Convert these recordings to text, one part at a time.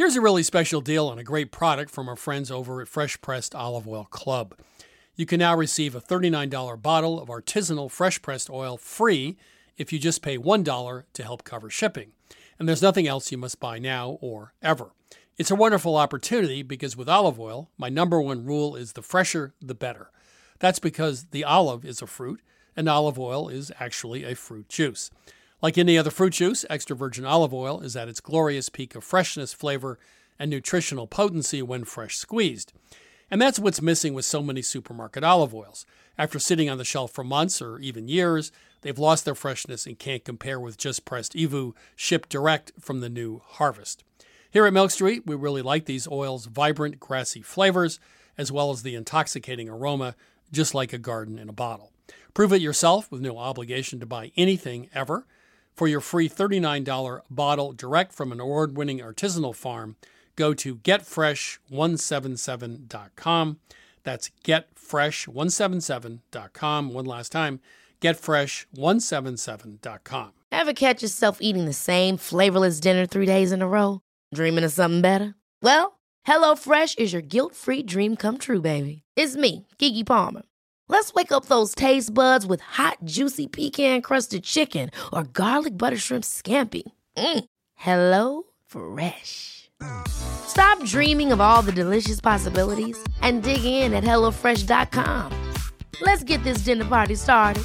Here's a really special deal on a great product from our friends over at Fresh Pressed Olive Oil Club. You can now receive a $39 bottle of artisanal fresh pressed oil free if you just pay $1 to help cover shipping. And there's nothing else you must buy now or ever. It's a wonderful opportunity because with olive oil, my number one rule is the fresher, the better. That's because the olive is a fruit, and olive oil is actually a fruit juice. Like any other fruit juice, extra virgin olive oil is at its glorious peak of freshness, flavor, and nutritional potency when fresh squeezed. And that's what's missing with so many supermarket olive oils. After sitting on the shelf for months or even years, they've lost their freshness and can't compare with just pressed EVOO shipped direct from the new harvest. Here at Milk Street, we really like these oils' vibrant, grassy flavors, as well as the intoxicating aroma, just like a garden in a bottle. Prove it yourself with no obligation to buy anything ever. For your free $39 bottle direct from an award-winning artisanal farm, go to getfresh177.com. That's getfresh177.com. One last time, getfresh177.com. Ever catch yourself eating the same flavorless dinner 3 days in a row? Dreaming of something better? Well, HelloFresh is your guilt-free dream come true, baby. It's me, Keke Palmer. Let's wake up those taste buds with hot, juicy pecan-crusted chicken or garlic butter shrimp scampi. Hello Fresh. Stop dreaming of all the delicious possibilities and dig in at HelloFresh.com. Let's get this dinner party started.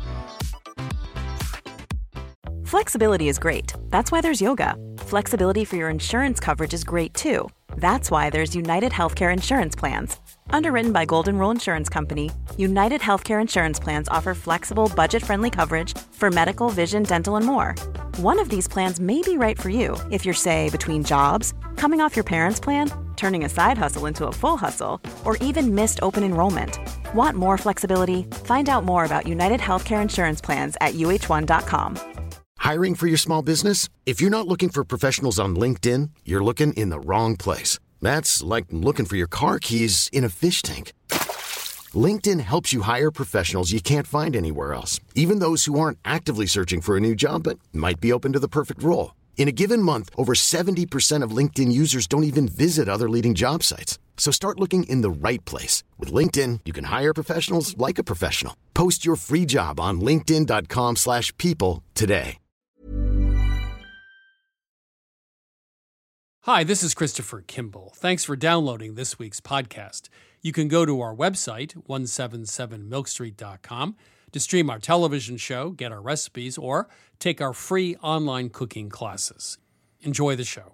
Flexibility is great. That's why there's yoga. Flexibility for your insurance coverage is great too. That's why there's United Healthcare Insurance Plans. Underwritten by Golden Rule Insurance Company, United Healthcare Insurance Plans offer flexible, budget-friendly coverage for medical, vision, dental, and more. One of these plans may be right for you if you're, say, between jobs, coming off your parents' plan, turning a side hustle into a full hustle, or even missed open enrollment. Want more flexibility? Find out more about United Healthcare Insurance Plans at uh1.com. Hiring for your small business? If you're not looking for professionals on LinkedIn, you're looking in the wrong place. That's like looking for your car keys in a fish tank. LinkedIn helps you hire professionals you can't find anywhere else, even those who aren't actively searching for a new job but might be open to the perfect role. In a given month, over 70% of LinkedIn users don't even visit other leading job sites. So start looking in the right place. With LinkedIn, you can hire professionals like a professional. Post your free job on linkedin.com/people today. Hi, this is Christopher Kimball. Thanks for downloading this week's podcast. You can go to our website, 177milkstreet.com, to stream our television show, get our recipes, or take our free online cooking classes. Enjoy the show.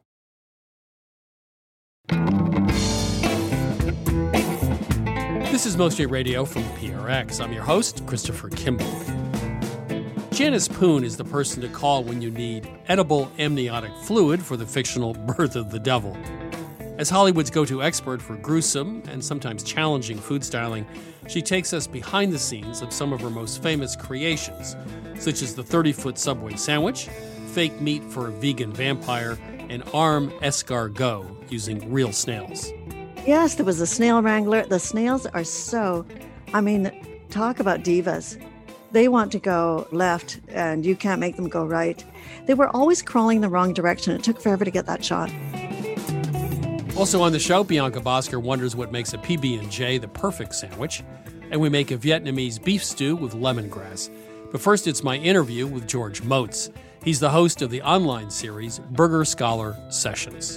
This is Milk Street Radio from PRX. I'm your host, Christopher Kimball. Janice Poon is the person to call when you need edible amniotic fluid for the fictional Birth of the Devil. As Hollywood's go-to expert for gruesome and sometimes challenging food styling, she takes us behind the scenes of some of her most famous creations, such as the 30-foot Subway sandwich, fake meat for a vegan vampire, and arm escargot using real snails. Yes, there was a snail wrangler. The snails are talk about divas. They want to go left, and you can't make them go right. They were always crawling the wrong direction. It took forever to get that shot. Also on the show, Bianca Bosker wonders what makes a PB&J the perfect sandwich, and we make a Vietnamese beef stew with lemongrass. But first, it's my interview with George Motz. He's the host of the online series Burger Scholar Sessions.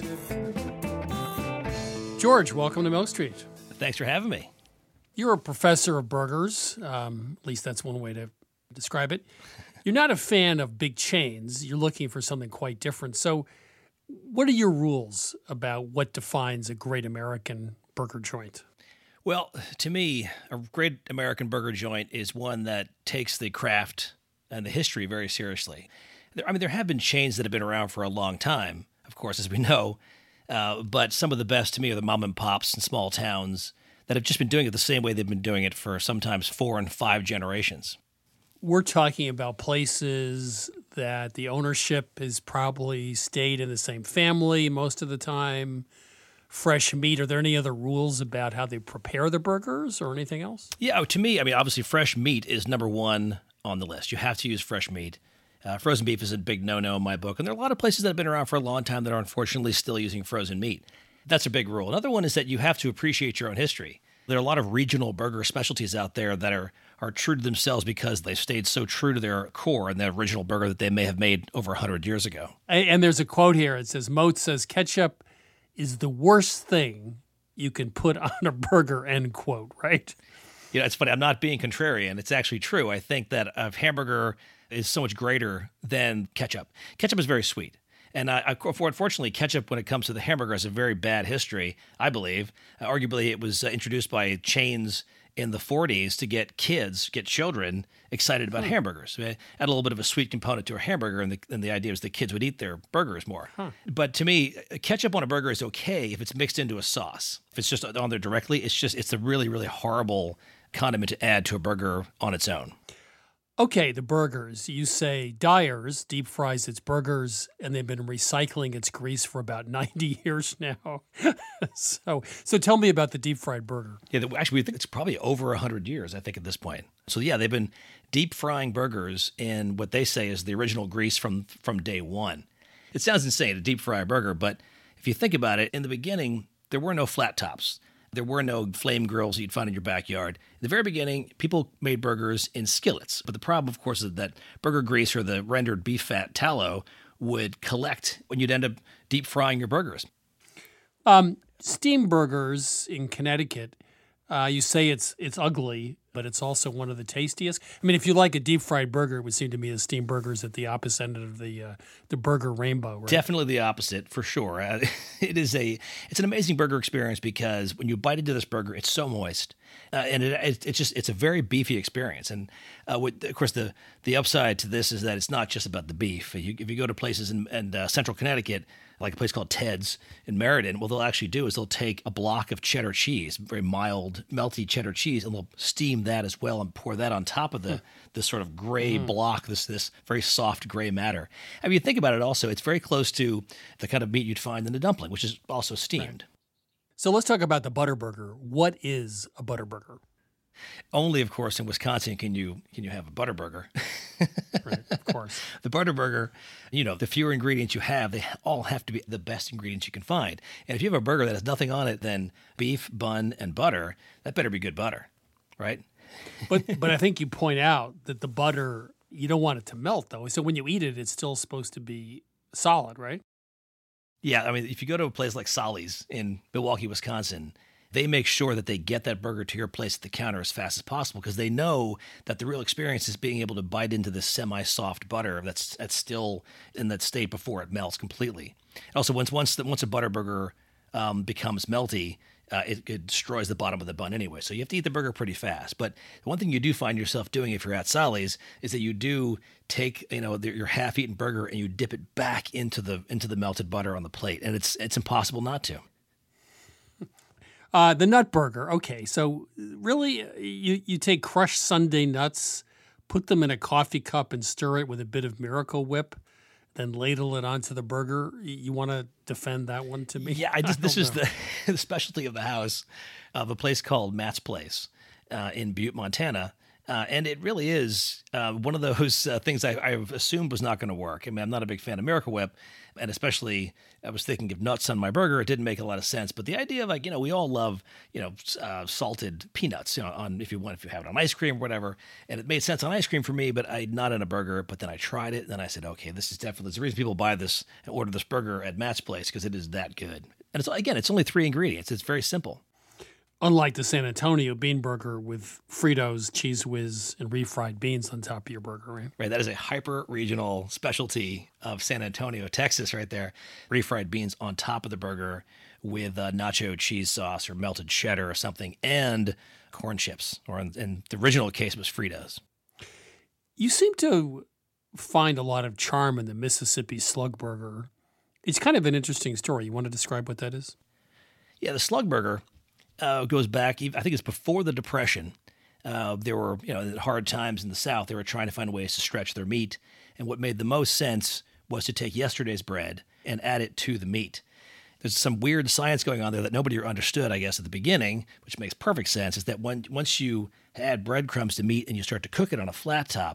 George, welcome to Milk Street. Thanks for having me. You're a professor of burgers, at least that's one way to describe it. You're not a fan of big chains. You're looking for something quite different. So what are your rules about what defines a great American burger joint? Well, to me, a great American burger joint is one that takes the craft and the history very seriously. There have been chains that have been around for a long time, of course, as we know, but some of the best to me are the mom and pops in small towns that have just been doing it the same way they've been doing it for sometimes 4 and 5 generations. We're talking about places that the ownership has probably stayed in the same family most of the time. Fresh meat. Are there any other rules about how they prepare the burgers or anything else? Yeah, to me, obviously fresh meat is number one on the list. You have to use fresh meat. Frozen beef is a big no-no in my book, and there are a lot of places that have been around for a long time that are unfortunately still using frozen meat. That's a big rule. Another one is that you have to appreciate your own history. There are a lot of regional burger specialties out there that are true to themselves because they've stayed so true to their core and the original burger that they may have made over 100 years ago. And there's a quote here. It says, Moat says, ketchup is the worst thing you can put on a burger, end quote, right? You know, it's funny. I'm not being contrarian. It's actually true. I think that a hamburger is so much greater than ketchup. Ketchup is very sweet. And unfortunately, ketchup, when it comes to the hamburger, has a very bad history, I believe. Arguably, it was introduced by chains in the 40s to get children excited about hamburgers. Add a little bit of a sweet component to a hamburger, and the idea was the kids would eat their burgers more. But to me, ketchup on a burger is okay if it's mixed into a sauce. If it's just on there directly, it's a really, really horrible condiment to add to a burger on its own. Okay, the burgers. You say Dyer's deep fries its burgers, and they've been recycling its grease for about 90 years now. So tell me about the deep fried burger. Yeah, actually, we think it's probably over 100 years, I think, at this point. So yeah, they've been deep frying burgers in what they say is the original grease from day one. It sounds insane to deep fry a burger, but if you think about it, in the beginning, there were no flat tops. There were no flame grills you'd find in your backyard. In the very beginning, people made burgers in skillets. But the problem, of course, is that burger grease or the rendered beef fat tallow would collect when you'd end up deep frying your burgers. Steam burgers in Connecticut, you say it's ugly, but it's also one of the tastiest. I mean, if you like a deep fried burger, it would seem to me the steam burgers at the opposite end of the burger rainbow. Right? Definitely the opposite, for sure. It's an amazing burger experience because when you bite into this burger, it's so moist, and it's a very beefy experience. And of course, the upside to this is that it's not just about the beef. If you go to places in central Connecticut, like a place called Ted's in Meriden, what they'll actually do is they'll take a block of cheddar cheese, very mild, melty cheddar cheese, and they'll steam that as well and pour that on top of this sort of gray block, this very soft gray matter. I mean, you think about it also, it's very close to the kind of meat you'd find in a dumpling, which is also steamed. Right. So let's talk about the Butterburger. What is a Butterburger? Only, of course, in Wisconsin can you have a Butterburger. Right, of course. The Butterburger, the fewer ingredients you have, they all have to be the best ingredients you can find. And if you have a burger that has nothing on it than beef, bun, and butter, that better be good butter, right? But I think you point out that the butter, you don't want it to melt, though. So when you eat it, it's still supposed to be solid, right? Yeah, I mean, if you go to a place like Solly's in Milwaukee, Wisconsin, they make sure that they get that burger to your place at the counter as fast as possible because they know that the real experience is being able to bite into this semi-soft butter that's still in that state before it melts completely. Also, once a butter burger becomes melty, it destroys the bottom of the bun anyway. So you have to eat the burger pretty fast. But one thing you do find yourself doing if you're at Solly's is that you do take your half-eaten burger and you dip it back into the melted butter on the plate, and it's impossible not to. The nut burger. Okay, so really you take crushed Sunday nuts, put them in a coffee cup and stir it with a bit of Miracle Whip, then ladle it onto the burger. You want to defend that one to me? Yeah, this is the specialty of the house of a place called Matt's Place in Butte, Montana. And it really is one of those things I assumed was not going to work. I mean, I'm not a big fan of Miracle Whip, and especially I was thinking of nuts on my burger. It didn't make a lot of sense. But the idea of we all love salted peanuts if you have it on ice cream or whatever, and it made sense on ice cream for me, but not in a burger. But then I tried it, and then I said, okay, this is definitely the reason people buy this and order this burger at Matt's Place because it is that good. And it's only 3 ingredients. It's very simple. Unlike the San Antonio bean burger with Fritos, Cheese Whiz, and refried beans on top of your burger, right? Right. That is a hyper-regional specialty of San Antonio, Texas, right there. Refried beans on top of the burger with nacho cheese sauce or melted cheddar or something, and corn chips. Or in the original case, it was Fritos. You seem to find a lot of charm in the Mississippi Slug Burger. It's kind of an interesting story. You want to describe what that is? Yeah, the Slug Burger goes back, I think it's before the Depression. There were, hard times in the South. They were trying to find ways to stretch their meat. And what made the most sense was to take yesterday's bread and add it to the meat. There's some weird science going on there that nobody understood, I guess, at the beginning, which makes perfect sense, is that once you add breadcrumbs to meat and you start to cook it on a flat top,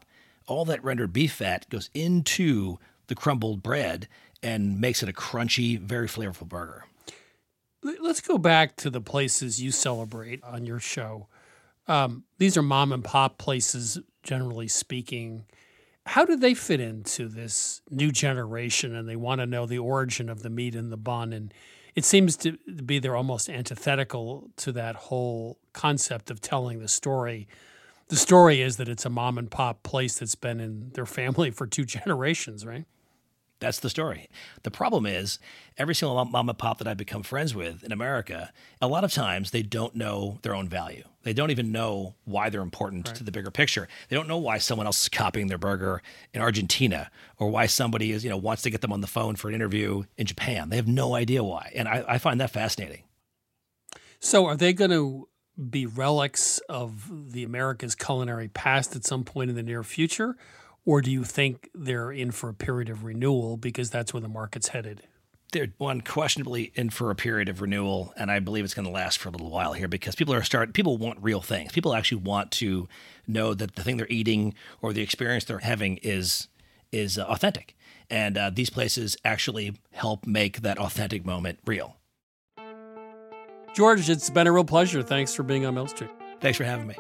all that rendered beef fat goes into the crumbled bread and makes it a crunchy, very flavorful burger. Let's go back to the places you celebrate on your show. These are mom and pop places, generally speaking. How do they fit into this new generation? And they want to know the origin of the meat in the bun. And it seems to be they're almost antithetical to that whole concept of telling the story. The story is that it's a mom and pop place that's been in their family for 2 generations, right? That's the story. The problem is every single mom and pop that I've become friends with in America, a lot of times they don't know their own value. They don't even know why they're important to the bigger picture. They don't know why someone else is copying their burger in Argentina or why somebody is, wants to get them on the phone for an interview in Japan. They have no idea why. And I find that fascinating. So are they going to be relics of the America's culinary past at some point in the near future? Or do you think they're in for a period of renewal because that's where the market's headed? They're unquestionably in for a period of renewal, and I believe it's going to last for a little while here because people want real things. People actually want to know that the thing they're eating or the experience they're having is authentic. And these places actually help make that authentic moment real. George, it's been a real pleasure. Thanks for being on Milk Street. Thanks for having me.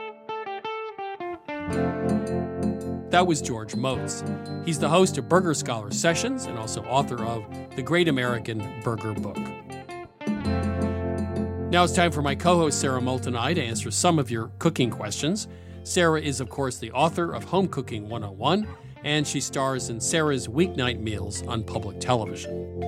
That was George Motz. He's the host of Burger Scholar Sessions and also author of The Great American Burger Book. Now it's time for my co-host Sarah Moulton and I to answer some of your cooking questions. Sarah is, of course, the author of Home Cooking 101, and she stars in Sarah's Weeknight Meals on public television.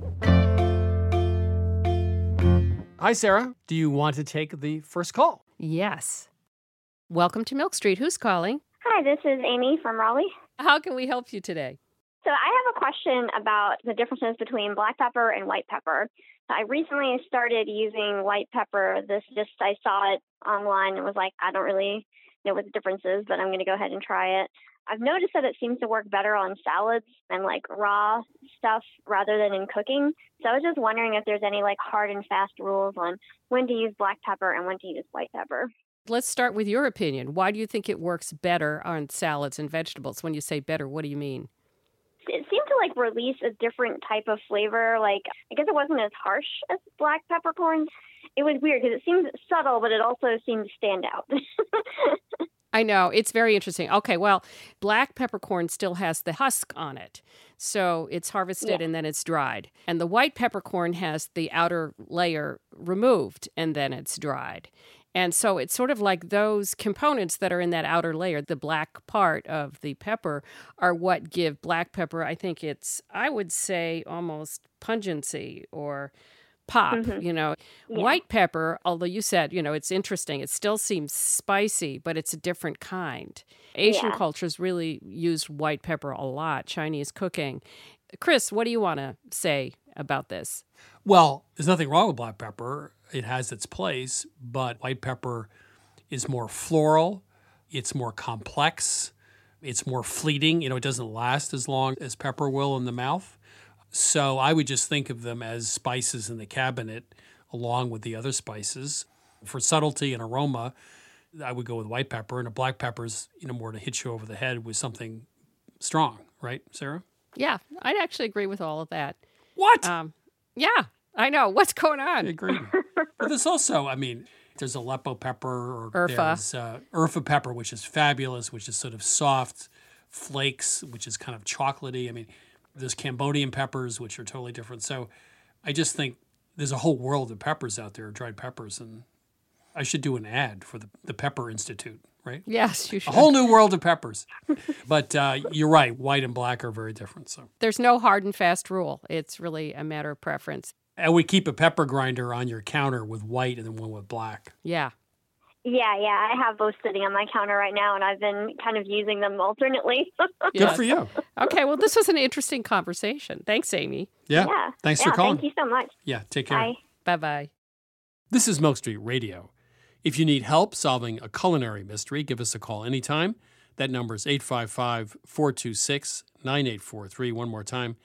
Hi, Sarah. Do you want to take the first call? Yes. Welcome to Milk Street. Who's calling? Hi, this is Amy from Raleigh. How can we help you today? So I have a question about the differences between black pepper and white pepper. I recently started using white pepper. I saw it online and was like, I don't really know what the difference is, but I'm going to go ahead and try it. I've noticed that it seems to work better on salads and like raw stuff rather than in cooking. So I was just wondering if there's any like hard and fast rules on when to use black pepper and when to use white pepper. Let's start with your opinion. Why do you think it works better on salads and vegetables? When you say better, what do you mean? It seemed to like release a different type of flavor. Like, I guess it wasn't as harsh as black peppercorns. It was weird because it seemed subtle, but it also seemed to stand out. I know. It's very interesting. Okay, well, black peppercorn still has the husk on it. So it's harvested and then it's dried. And the white peppercorn has the outer layer removed and then it's dried. And so it's sort of like those components that are in that outer layer, the black part of the pepper, are what give black pepper, I would say, almost pungency or pop, Yeah. White pepper, although you said, it's interesting. It still seems spicy, but it's a different kind. Asian cultures really use white pepper a lot, Chinese cooking. Chris, what do you want to say about this? Well, there's nothing wrong with black pepper. It has its place, but white pepper is more floral. It's more complex. It's more fleeting. It doesn't last as long as pepper will in the mouth. So I would just think of them as spices in the cabinet along with the other spices. For subtlety and aroma, I would go with white pepper, and a black pepper's, more to hit you over the head with something strong, right, Sarah? Yeah, I'd actually agree with all of that. What? Yeah, I know. What's going on? I agree. But there's also, there's Aleppo pepper or Urfa. There's Urfa pepper, which is fabulous, which is sort of soft flakes, which is kind of chocolatey. There's Cambodian peppers, which are totally different. So I just think there's a whole world of peppers out there, dried peppers, and I should do an ad for the Pepper Institute, right? Yes, you should. A whole new world of peppers. But you're right, white and black are very different. So there's no hard and fast rule. It's really a matter of preference. And we keep a pepper grinder on your counter with white and then one with black. Yeah. Yeah, I have both sitting on my counter right now, and I've been kind of using them alternately. Good for you. Okay, well, this was an interesting conversation. Thanks, Amy. Yeah. Thanks for calling. Thank you so much. Yeah, take care. Bye. Bye-bye. This is Milk Street Radio. If you need help solving a culinary mystery, give us a call anytime. That number is 855-426-9843. One more time,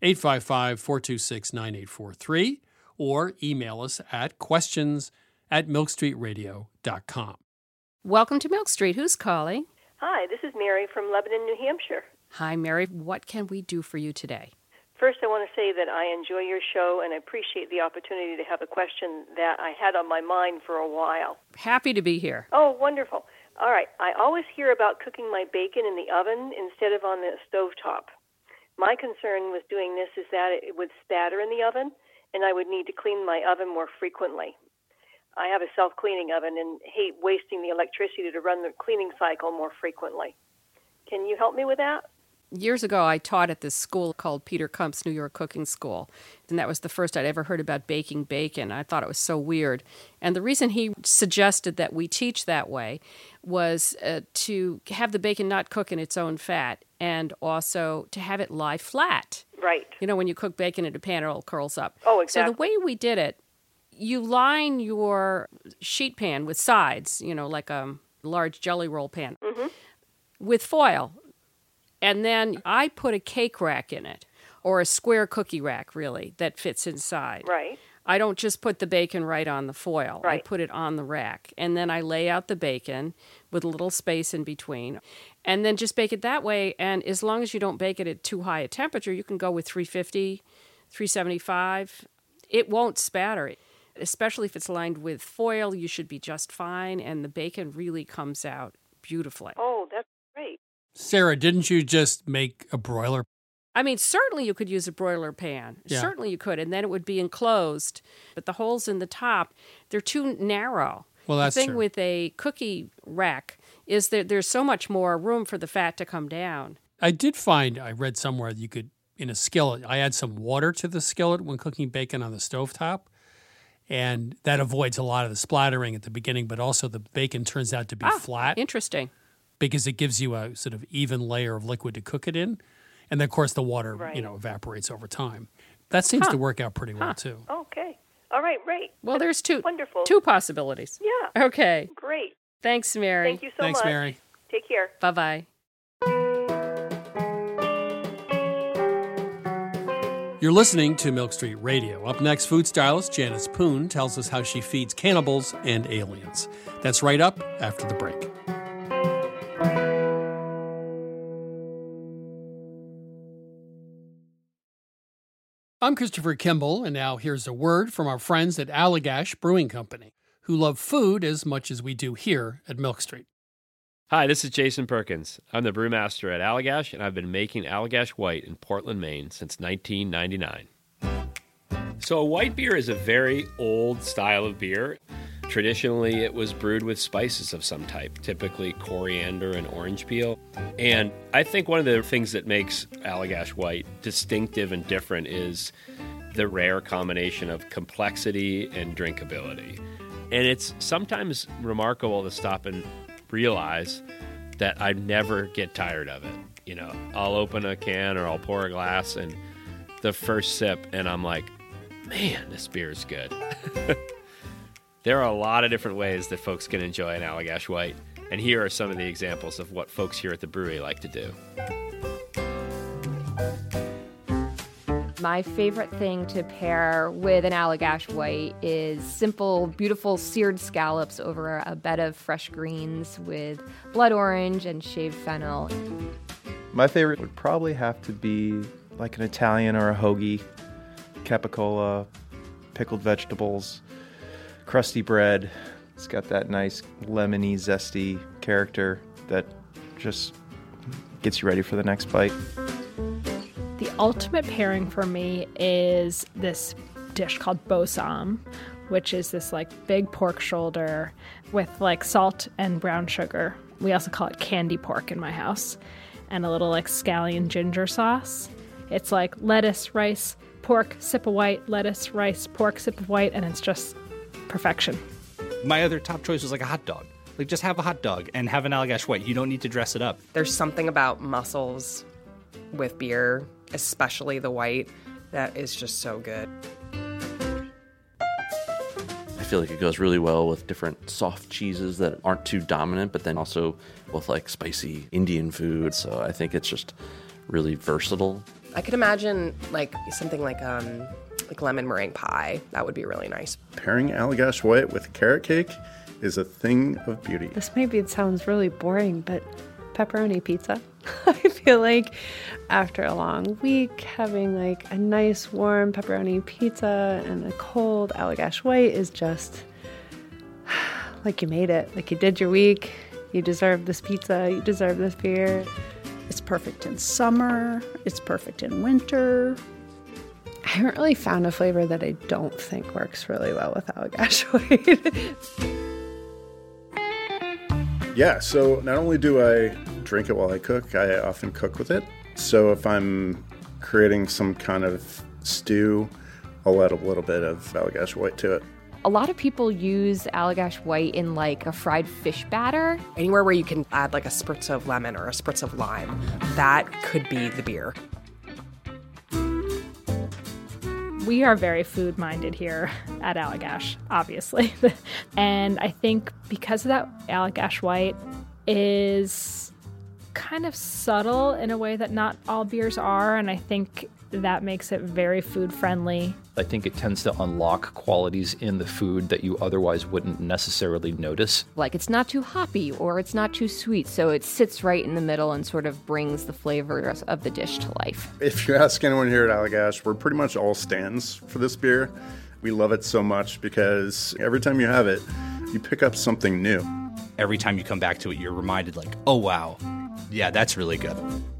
855-426-9843. Or email us at questions@milkstreetradio.com. Welcome to Milk Street. Who's calling? Hi, this is Mary from Lebanon, New Hampshire. Hi, Mary. What can we do for you today? First, I want to say that I enjoy your show and I appreciate the opportunity to have a question that I had on my mind for a while. Happy to be here. Oh, wonderful. All right. I always hear about cooking my bacon in the oven instead of on the stovetop. My concern with doing this is that it would spatter in the oven, and I would need to clean my oven more frequently. I have a self-cleaning oven and hate wasting the electricity to run the cleaning cycle more frequently. Can you help me with that? Years ago, I taught at this school called Peter Kump's New York Cooking School, and that was the first I'd ever heard about baking bacon. I thought it was so weird. And the reason he suggested that we teach that way was to have the bacon not cook in its own fat and also to have it lie flat. Right. You know, when you cook bacon in a pan, it all curls up. Oh, exactly. So the way we did it, you line your sheet pan with sides, you know, like a large jelly roll pan, with foil. And then I put a cake rack in it, or a square cookie rack, really, that fits inside. Right. I don't just put the bacon right on the foil. Right. I put it on the rack. And then I lay out the bacon with a little space in between. And then just bake it that way. And as long as you don't bake it at too high a temperature, you can go with 350, 375. It won't spatter. Especially if it's lined with foil, you should be just fine. And the bacon really comes out beautifully. Oh, that's great. Sarah, didn't you just make a broiler? I mean, certainly you could use a broiler pan. Yeah. Certainly you could, and then it would be enclosed. But the holes in the top, they're too narrow. Well, that's the thing true. with a cookie rack is that there's so much more room for the fat to come down. I read somewhere that you could, in a skillet, I add some water to the skillet when cooking bacon on the stovetop, and that avoids a lot of the splattering at the beginning, but also the bacon turns out to be flat. Interesting. Because it gives you a sort of even layer of liquid to cook it in. And then, of course, the water, Right. evaporates over time. That seems to work out pretty well, too. Okay. All right, great. Well, there's two Wonderful. possibilities. Yeah. Okay. Great. Thanks, Mary. Thank you so Thanks, much. Mary. Take care. Bye-bye. You're listening to Milk Street Radio. Up next, food stylist Janice Poon tells us how she feeds cannibals and aliens. That's right up after the break. I'm Christopher Kimball, and now here's a word from our friends at Allagash Brewing Company, who love food as much as we do here at Milk Street. Hi, this is Jason Perkins. I'm the brewmaster at Allagash, and I've been making Allagash White in Portland, Maine since 1999. So a white beer is a very old style of beer. Traditionally, it was brewed with spices of some type, typically coriander and orange peel. And I think one of the things that makes Allagash White distinctive and different is the rare combination of complexity and drinkability. And it's sometimes remarkable to stop and realize that I never get tired of it. You know, I'll open a can or I'll pour a glass and the first sip and I'm like, man, this beer is good. There are a lot of different ways that folks can enjoy an Allagash White, and here are some of the examples of what folks here at the brewery like to do. My favorite thing to pair with an Allagash White is simple, beautiful seared scallops over a bed of fresh greens with blood orange and shaved fennel. My favorite would probably have to be like an Italian or a hoagie, capicola, pickled vegetables, crusty bread. It's got that nice lemony, zesty character that just gets you ready for the next bite. The ultimate pairing for me is this dish called bosom, which is this like big pork shoulder with like salt and brown sugar. We also call it candy pork in my house, and a little like scallion ginger sauce. It's like lettuce, rice, pork, sip of white, lettuce, rice, pork, sip of white, and it's just perfection. My other top choice was like a hot dog. Like just have a hot dog and have an Allagash White. You don't need to dress it up. There's something about mussels with beer, especially the white, that is just so good. I feel like it goes really well with different soft cheeses that aren't too dominant, but then also with like spicy Indian food. So I think it's just really versatile. I could imagine like something like lemon meringue pie. That would be really nice. Pairing Allagash White with carrot cake is a thing of beauty. This maybe it sounds really boring, but pepperoni pizza. I feel like after a long week, having like a nice warm pepperoni pizza and a cold Allagash White is just like you made it. Like you did your week. You deserve this pizza. You deserve this beer. It's perfect in summer. It's perfect in winter. I haven't really found a flavor that I don't think works really well with Allagash White. Yeah, so not only do I drink it while I cook, I often cook with it. So if I'm creating some kind of stew, I'll add a little bit of Allagash White to it. A lot of people use Allagash White in like a fried fish batter. Anywhere where you can add like a spritz of lemon or a spritz of lime, that could be the beer. We are very food-minded here at Allagash, obviously. And I think because of that, Allagash White is kind of subtle in a way that not all beers are, and I think that makes it very food-friendly. I think it tends to unlock qualities in the food that you otherwise wouldn't necessarily notice. Like it's not too hoppy or it's not too sweet, so it sits right in the middle and sort of brings the flavors of the dish to life. If you ask anyone here at Allagash, we're pretty much all stands for this beer. We love it so much because every time you have it, you pick up something new. Every time you come back to it, you're reminded like, oh wow, yeah, that's really good.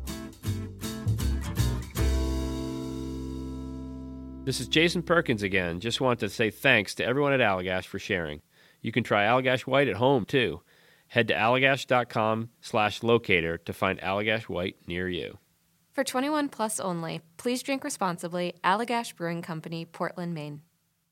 This is Jason Perkins again. Just want to say thanks to everyone at Allagash for sharing. You can try Allagash White at home, too. Head to allagash.com/locator to find Allagash White near you. For 21 plus only, please drink responsibly. Allagash Brewing Company, Portland, Maine.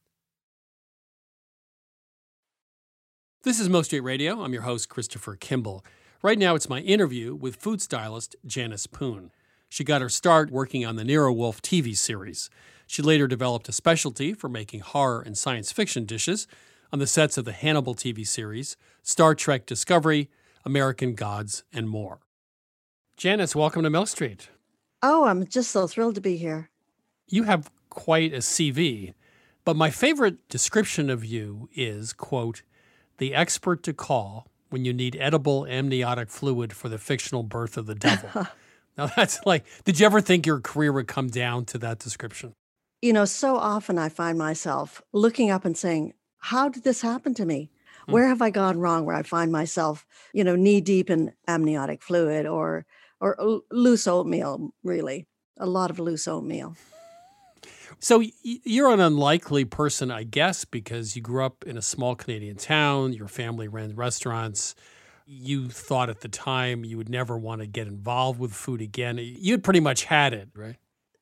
This is Mo Street Radio. I'm your host, Christopher Kimball. Right now, it's my interview with food stylist Janice Poon. She got her start working on the Nero Wolfe TV series. She later developed a specialty for making horror and science fiction dishes on the sets of the Hannibal TV series, Star Trek Discovery, American Gods, and more. Janice, welcome to Mill Street. Oh, I'm just so thrilled to be here. You have quite a CV, but my favorite description of you is, quote, the expert to call when you need edible amniotic fluid for the fictional birth of the devil. Now that's like, did you ever think your career would come down to that description? You know, so often I find myself looking up and saying, how did this happen to me? Where have I gone wrong where I find myself, you know, knee deep in amniotic fluid or loose oatmeal, really. A lot of loose oatmeal. So you're an unlikely person, I guess, because you grew up in a small Canadian town. Your family ran restaurants. You thought at the time you would never want to get involved with food again. You'd pretty much had it, right?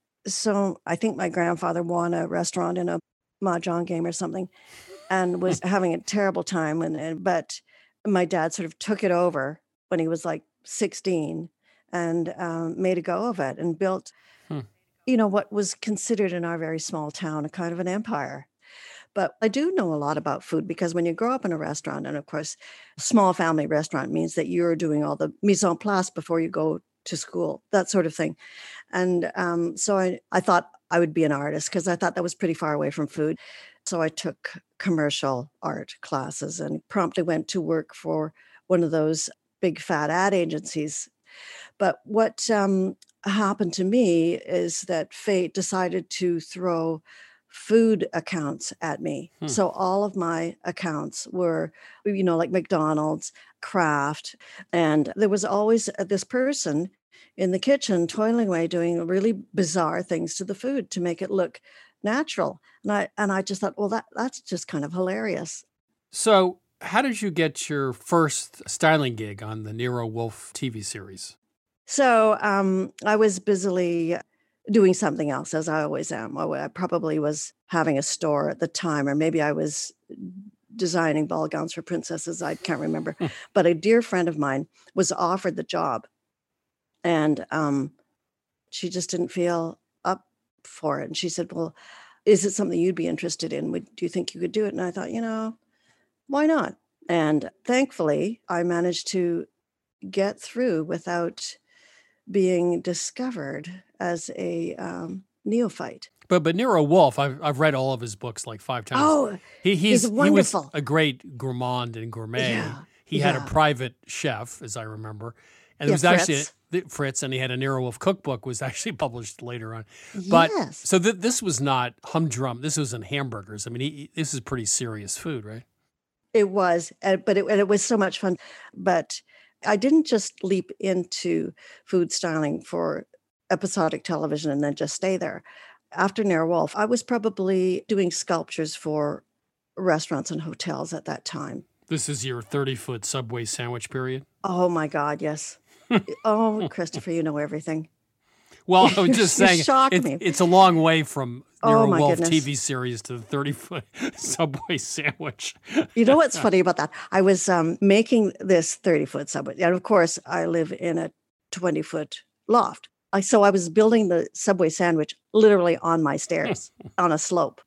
So I think my grandfather won a restaurant in a mahjong game or something and was having a terrible time. But my dad sort of took it over when he was like 16 and made a go of it and built, you know, what was considered in our very small town a kind of an empire. But I do know a lot about food because when you grow up in a restaurant, and of course, a small family restaurant means that you're doing all the mise en place before you go to school, that sort of thing. And so I thought I would be an artist because I thought that was pretty far away from food. So I took commercial art classes and promptly went to work for one of those big fat ad agencies. But what happened to me is that fate decided to throw food accounts at me. So all of my accounts were, you know, like McDonald's, Kraft, and there was always this person in the kitchen toiling away doing really bizarre things to the food to make it look natural. And I just thought, well, that's just kind of hilarious. So how did you get your first styling gig on the Nero Wolfe TV series? So I was busily doing something else, as I always am. I probably was having a store at the time, or maybe I was designing ball gowns for princesses. I can't remember. But a dear friend of mine was offered the job. And she just didn't feel up for it. And she said, well, is it something you'd be interested in? Do you think you could do it? And I thought, you know, why not? And thankfully, I managed to get through without being discovered as a neophyte. But Nero Wolfe, I've read all of his books like 5 times. Oh, he's wonderful. He was a great gourmand and gourmet. Yeah, he had a private chef, as I remember. And it was actually Fritz, and he had a Nero Wolf cookbook was actually published later on. But Yes. so this was not humdrum. This was in hamburgers. I mean, this is pretty serious food, right? It was, but it was so much fun. But I didn't just leap into food styling for episodic television and then just stay there. After Nero Wolf, I was probably doing sculptures for restaurants and hotels at that time. This is your 30-foot Subway sandwich period? Oh my God, yes. Oh, Christopher, you know everything. Well, I was just saying, me. it's a long way from Nero my Wolf goodness. TV series to the 30-foot Subway sandwich. You know what's funny about that? I was making this 30-foot Subway. And of course, I live in a 20-foot loft. So I was building the Subway sandwich literally on my stairs on a slope.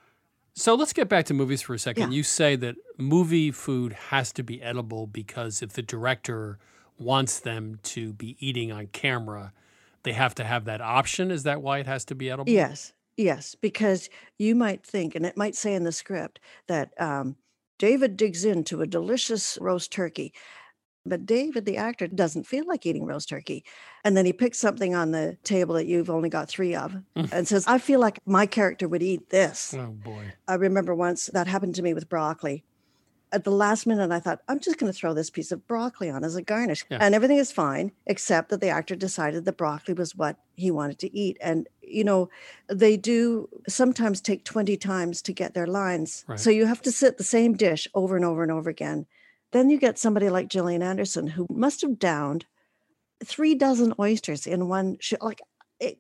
So let's get back to movies for a second. You say that movie food has to be edible because if the director wants them to be eating on camera, they have to have that option. Is that why it has to be edible? Yes, because you might think, and it might say in the script, that David digs into a delicious roast turkey. But David, the actor, doesn't feel like eating roast turkey. And then he picks something on the table that you've only got 3 of and says, I feel like my character would eat this. Oh, boy. I remember once that happened to me with broccoli. At the last minute, I thought, I'm just going to throw this piece of broccoli on as a garnish. Yeah. And everything is fine, except that the actor decided that broccoli was what he wanted to eat. And, you know, they do sometimes take 20 times to get their lines. Right. So you have to sit the same dish over and over and over again. Then you get somebody like Gillian Anderson, who must have downed 3 dozen oysters in one shoot, like a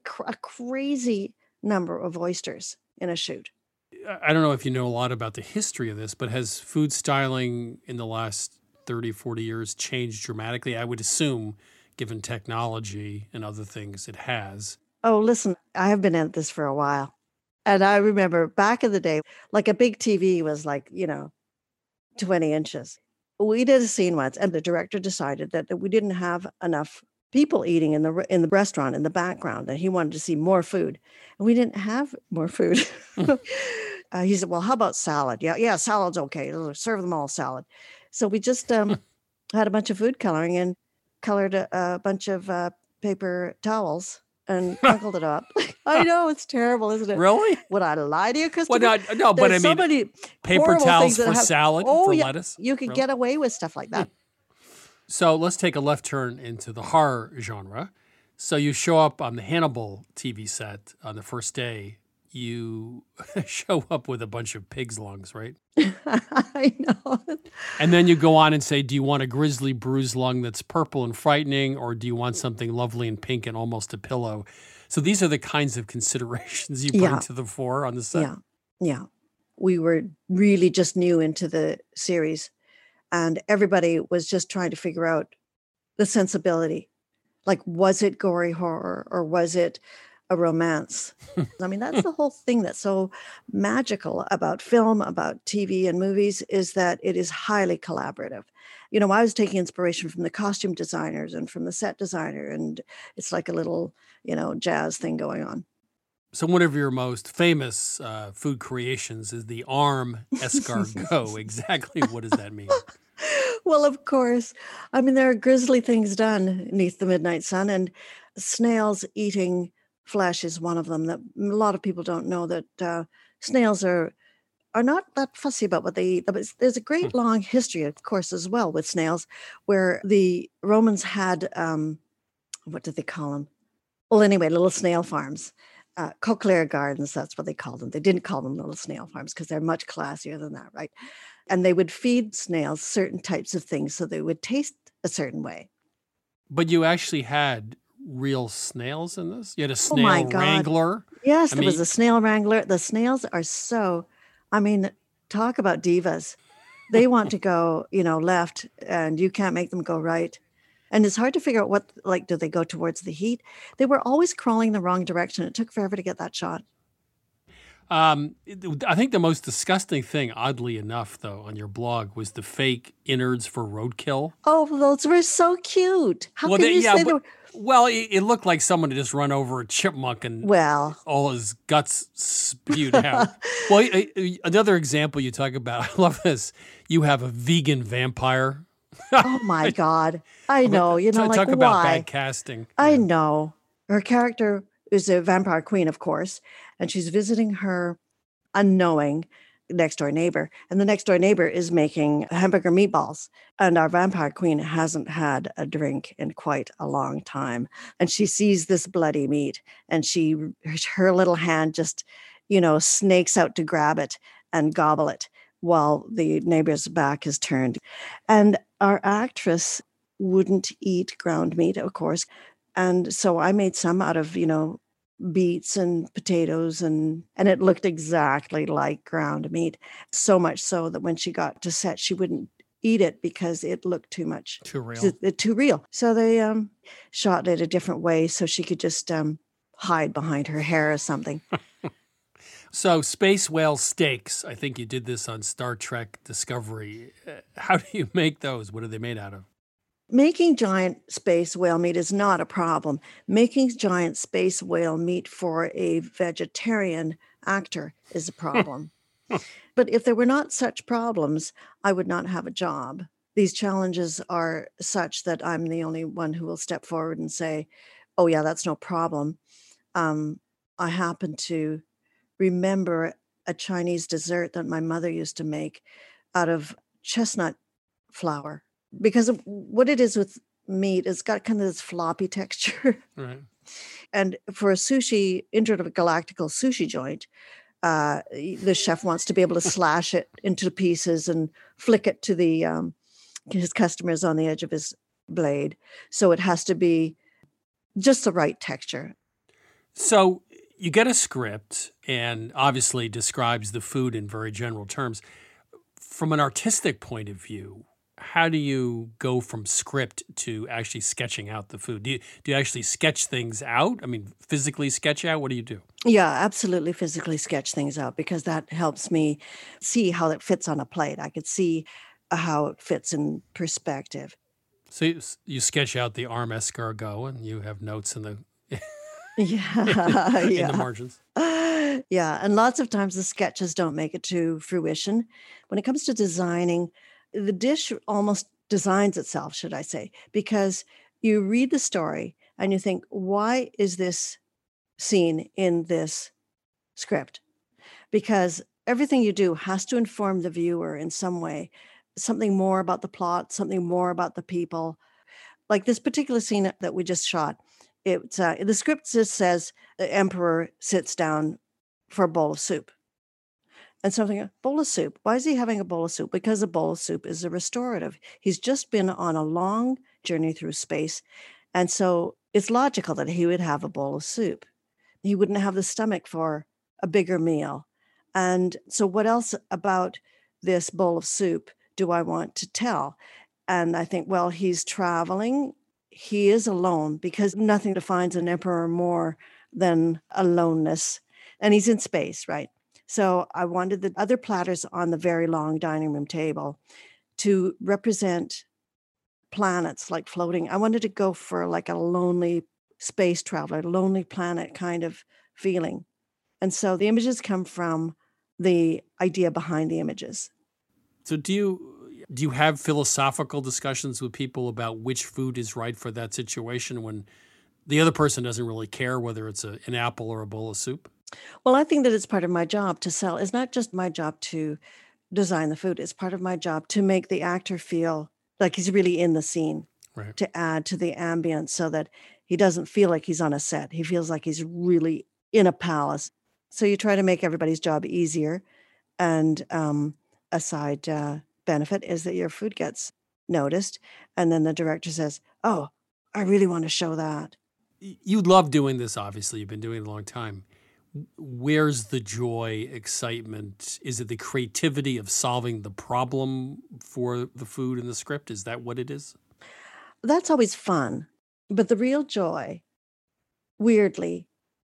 crazy number of oysters in a shoot. I don't know if you know a lot about the history of this, but has food styling in the last 30, 40 years changed dramatically? I would assume, given technology and other things, it has. Oh, listen, I have been at this for a while. And I remember back in the day, like a big TV was like, 20 inches. We did a scene once, and the director decided that we didn't have enough people eating in the restaurant in the background, and he wanted to see more food. And we didn't have more food. He said, well, how about salad? Yeah, salad's okay. Serve them all salad. So we just had a bunch of food coloring and colored a bunch of paper towels and crunkled it up. I know, it's terrible, isn't it? Really? Would I lie to you, Christopher? Well, no, but There's I so mean, many paper horrible towels things that for have- salad, Oh, for yeah, lettuce? You could Really? get away with stuff like that. So let's take a left turn into the horror genre. So you show up on the Hannibal TV set on the first day. You show up with a bunch of pig's lungs, right? I know. And then you go on and say, do you want a grizzly bruised lung that's purple and frightening, or do you want something lovely and pink and almost a pillow? So these are the kinds of considerations you bring Yeah. to the fore on the set. Yeah. We were really just new into the series, and everybody was just trying to figure out the sensibility. Like, was it gory horror or was it a romance? I mean, that's the whole thing that's so magical about film, about TV and movies, is that it is highly collaborative. I was taking inspiration from the costume designers and from the set designer, and it's like a little, jazz thing going on. So one of your most famous food creations is the arm escargot. Exactly what does that mean? Well, of course. I mean, there are grisly things done beneath the midnight sun, and snails eating flesh is one of them. That a lot of people don't know that snails are not that fussy about what they eat. But there's a great long history, of course, as well with snails, where the Romans had, what did they call them? Well, anyway, little snail farms. Cochlear gardens, that's what they called them. They didn't call them little snail farms because they're much classier than that, right? And they would feed snails certain types of things so they would taste a certain way. But you actually had real snails in this? You had a Oh my snail God. wrangler? Yes, I there was mean- a snail wrangler. The snails are so, talk about divas. They want to go, left, and you can't make them go right. And it's hard to figure out do they go towards the heat? They were always crawling the wrong direction. It took forever to get that shot. I think the most disgusting thing, oddly enough, though, on your blog was the fake innards for roadkill. Oh, those were so cute. How can you say they were? Well, it looked like someone had just run over a chipmunk and all his guts spewed out. Well, another example you talk about, I love this. You have a vegan vampire. Oh my God. I know. You know, like talk why? about bad casting. I know. Her character is a vampire queen, of course, and she's visiting her unknowing next door neighbor. And the next door neighbor is making hamburger meatballs. And our vampire queen hasn't had a drink in quite a long time. And she sees this bloody meat and her little hand just, snakes out to grab it and gobble it while the neighbor's back is turned. And our actress wouldn't eat ground meat, of course. And so I made some out of, beets and potatoes and it looked exactly like ground meat. So much so that when she got to set, she wouldn't eat it because it looked too much. Too real. Too real. So they shot it a different way so she could just hide behind her hair or something. So space whale steaks, I think you did this on Star Trek Discovery. How do you make those? What are they made out of? Making giant space whale meat is not a problem. Making giant space whale meat for a vegetarian actor is a problem. But if there were not such problems, I would not have a job. These challenges are such that I'm the only one who will step forward and say, oh yeah, that's no problem. I happen to remember a Chinese dessert that my mother used to make out of chestnut flour. Because of what it is with meat, it's got kind of this floppy texture. Right. And for a intergalactical sushi joint, the chef wants to be able to slash it into pieces and flick it to his customers on the edge of his blade. So it has to be just the right texture. So you get a script and obviously describes the food in very general terms. From an artistic point of view, how do you go from script to actually sketching out the food? Do you actually sketch things out? I mean, physically sketch out? What do you do? Yeah, absolutely physically sketch things out because that helps me see how it fits on a plate. I could see how it fits in perspective. So you sketch out the arm escargot and you have notes in the yeah, in the margins. Yeah, and lots of times the sketches don't make it to fruition. When it comes to designing, the dish almost designs itself, should I say, because you read the story and you think, why is this scene in this script? Because everything you do has to inform the viewer in some way, something more about the plot, something more about the people. Like this particular scene that we just shot, it's the script just says the emperor sits down for a bowl of soup. And something, a bowl of soup. Why is he having a bowl of soup? Because a bowl of soup is a restorative. He's just been on a long journey through space. And so it's logical that he would have a bowl of soup. He wouldn't have the stomach for a bigger meal. And so what else about this bowl of soup do I want to tell? And I think, well, he's traveling. He is alone because nothing defines an emperor more than aloneness. And he's in space, right? So I wanted the other platters on the very long dining room table to represent planets like floating. I wanted to go for like a lonely space traveler, lonely planet kind of feeling. And so the images come from the idea behind the images. So do you have philosophical discussions with people about which food is right for that situation when the other person doesn't really care whether it's an apple or a bowl of soup? Well, I think that it's part of my job to sell. It's not just my job to design the food. It's part of my job to make the actor feel like he's really in the scene, right, to add to the ambience so that he doesn't feel like he's on a set. He feels like he's really in a palace. So you try to make everybody's job easier. And a side benefit is that your food gets noticed. And then the director says, oh, I really want to show that. You love doing this, obviously. You've been doing it a long time. Where's the joy, excitement? Is it the creativity of solving the problem for the food in the script? Is that what it is? That's always fun. But the real joy, weirdly,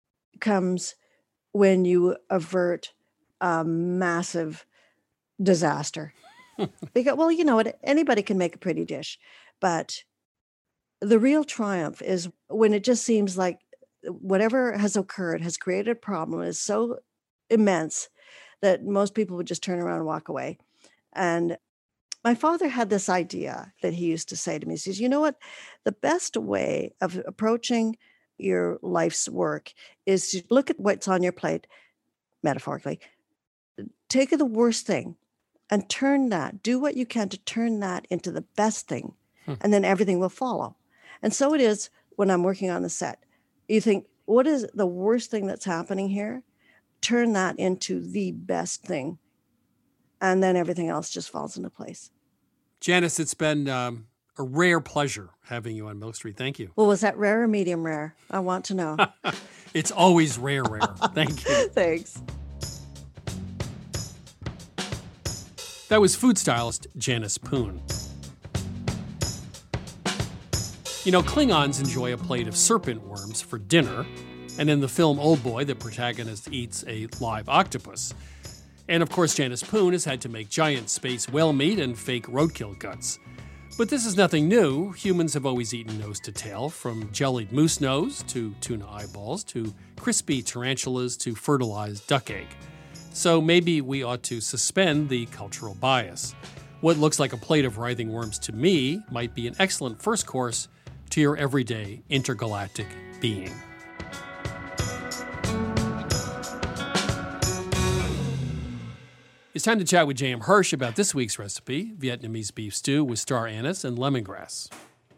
comes when you avert a massive disaster. Because, well, you know what? Anybody can make a pretty dish. But the real triumph is when it just seems like whatever has occurred has created a problem is so immense that most people would just turn around and walk away. And My father had this idea that he used to say to me. He says, you know what? The best way of approaching your life's work is to look at what's on your plate, metaphorically. Take the worst thing and do what you can to turn that into the best thing. And then everything will follow. And so it is when I'm working on the set. You think, what is the worst thing that's happening here? Turn that into the best thing. And then everything else just falls into place. Janice, it's been a rare pleasure having you on Milk Street. Thank you. Well, was that rare or medium rare? I want to know. It's always rare. Thank you. Thanks. That was food stylist Janice Poon. You know, Klingons enjoy a plate of serpent worms for dinner, and in the film Old Boy, the protagonist eats a live octopus. And of course, Janice Poon has had to make giant space whale meat and fake roadkill guts. But this is nothing new. Humans have always eaten nose to tail, from jellied moose nose to tuna eyeballs to crispy tarantulas to fertilized duck egg. So maybe we ought to suspend the cultural bias. What looks like a plate of writhing worms to me might be an excellent first course to your everyday intergalactic being. It's time to chat with J.M. Hirsch about this week's recipe, Vietnamese beef stew with star anise and lemongrass.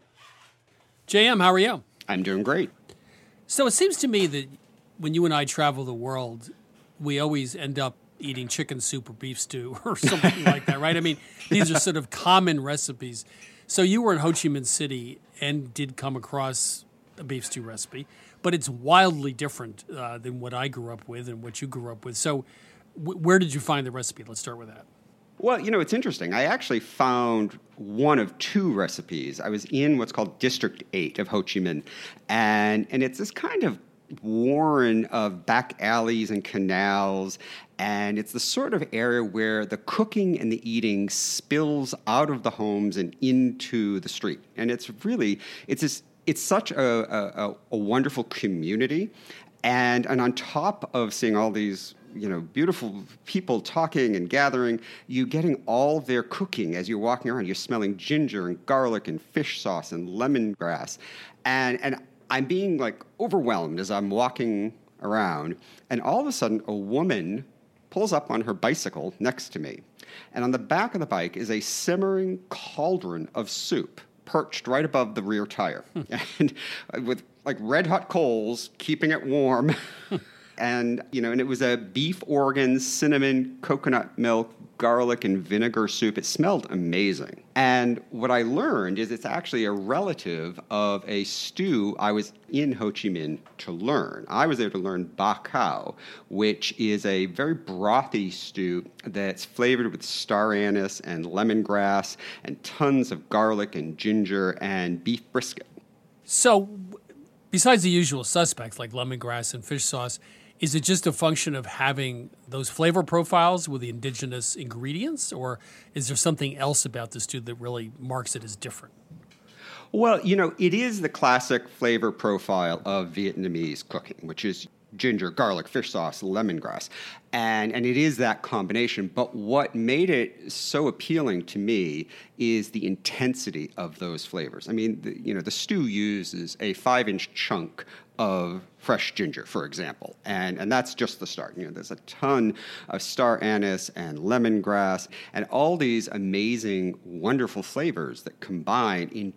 J.M., how are you? I'm doing great. So it seems to me that when you and I travel the world, we always end up eating chicken soup or beef stew or something like that, right? I mean, these are sort of common recipes. So you were in Ho Chi Minh City and did come across a beef stew recipe, but it's wildly different than what I grew up with and what you grew up with. So where did you find the recipe? Let's start with that. Well, you know, it's interesting. I actually found one of two recipes. I was in what's called District 8 of Ho Chi Minh, and it's this kind of warren of back alleys and canals, and it's the sort of area where the cooking and the eating spills out of the homes and into the street. And it's such a wonderful community, and on top of seeing all these, you know, beautiful people talking and gathering, you getting all their cooking as you're walking around. You're smelling ginger and garlic and fish sauce and lemongrass, and I'm being like overwhelmed as I'm walking around, and all of a sudden a woman pulls up on her bicycle next to me, and on the back of the bike is a simmering cauldron of soup perched right above the rear tire, and with like red hot coals keeping it warm. And, you know, and it was a beef organs, cinnamon, coconut milk, garlic, and vinegar soup. It smelled amazing. And what I learned is it's actually a relative of a stew I was in Ho Chi Minh to learn. I was there to learn ba khao, which is a very brothy stew that's flavored with star anise and lemongrass and tons of garlic and ginger and beef brisket. So besides the usual suspects like lemongrass and fish sauce, is it just a function of having those flavor profiles with the indigenous ingredients, or is there something else about the stew that really marks it as different? Well, you know, it is the classic flavor profile of Vietnamese cooking, which is ginger, garlic, fish sauce, lemongrass. And it is that combination. But what made it so appealing to me is the intensity of those flavors. I mean, the stew uses a 5-inch chunk of fresh ginger, for example. And that's just the start. You know, there's a ton of star anise and lemongrass and all these amazing, wonderful flavors that combine in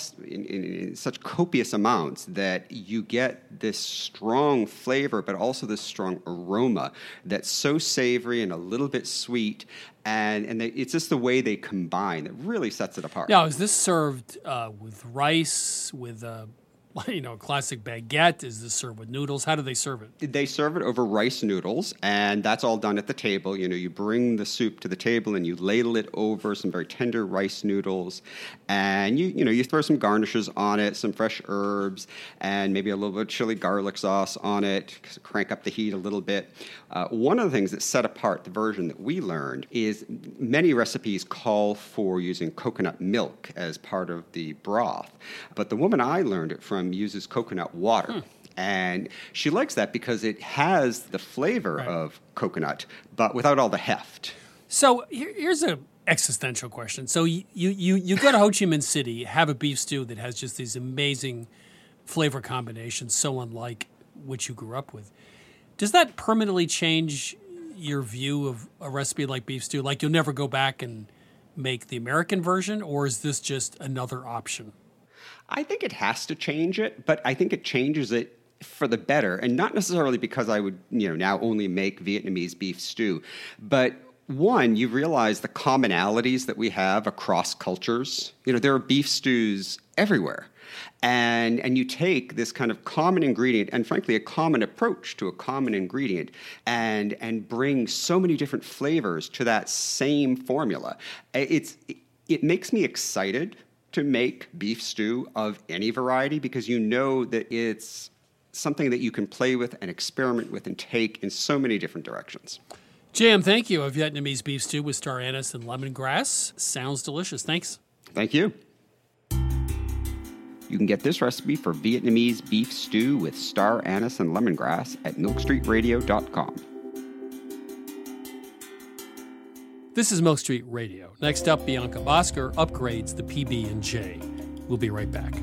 such copious amounts that you get this strong flavor, but also this strong aroma that's so savory and a little bit sweet. And it's just the way they combine that really sets it apart. Now, is this served with rice, with classic baguette? Is this served with noodles? How do they serve it? They serve it over rice noodles, and that's all done at the table. You know, you bring the soup to the table and you ladle it over some very tender rice noodles, and you throw some garnishes on it, some fresh herbs, and maybe a little bit of chili garlic sauce on it, crank up the heat a little bit. One of the things that set apart the version that we learned is many recipes call for using coconut milk as part of the broth, but the woman I learned it from uses coconut water. And she likes that because it has the flavor of coconut, but without all the heft. So here's a existential question. So you go to Ho Chi Minh City, have a beef stew that has just these amazing flavor combinations, so unlike what you grew up with. Does that permanently change your view of a recipe like beef stew? Like you'll never go back and make the American version, or is this just another option? I think it has to change it, but I think it changes it for the better, and not necessarily because I would, now only make Vietnamese beef stew, but one, you realize the commonalities that we have across cultures. There are beef stews everywhere. And you take this kind of common ingredient and, frankly, a common approach to a common ingredient and bring so many different flavors to that same formula. It makes me excited to make beef stew of any variety because you know that it's something that you can play with and experiment with and take in so many different directions. Jam, thank you. A Vietnamese beef stew with star anise and lemongrass. Sounds delicious. Thanks. Thank you. You can get this recipe for Vietnamese beef stew with star anise and lemongrass at milkstreetradio.com. This is Milk Street Radio. Next up, Bianca Bosker upgrades the PB&J. We'll be right back.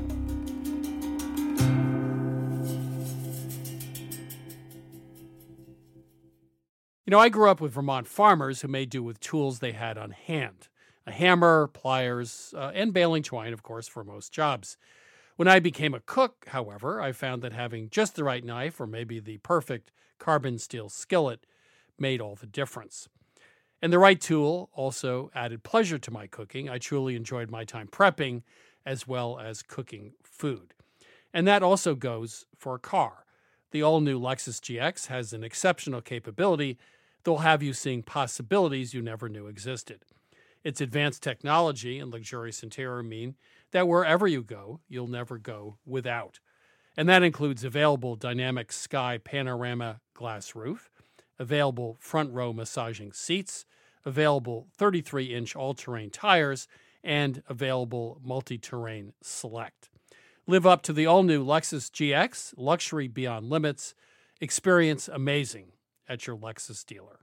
I grew up with Vermont farmers who made do with tools they had on hand. A hammer, pliers, and baling twine, of course, for most jobs. When I became a cook, however, I found that having just the right knife or maybe the perfect carbon steel skillet made all the difference. And the right tool also added pleasure to my cooking. I truly enjoyed my time prepping as well as cooking food. And that also goes for a car. The all-new Lexus GX has an exceptional capability that will have you seeing possibilities you never knew existed. Its advanced technology and luxurious interior mean that wherever you go, you'll never go without. And that includes available dynamic sky panorama glass roof, available front row massaging seats, available 33-inch all-terrain tires, and available multi-terrain select. Live up to the all-new Lexus GX, luxury beyond limits. Experience amazing at your Lexus dealer.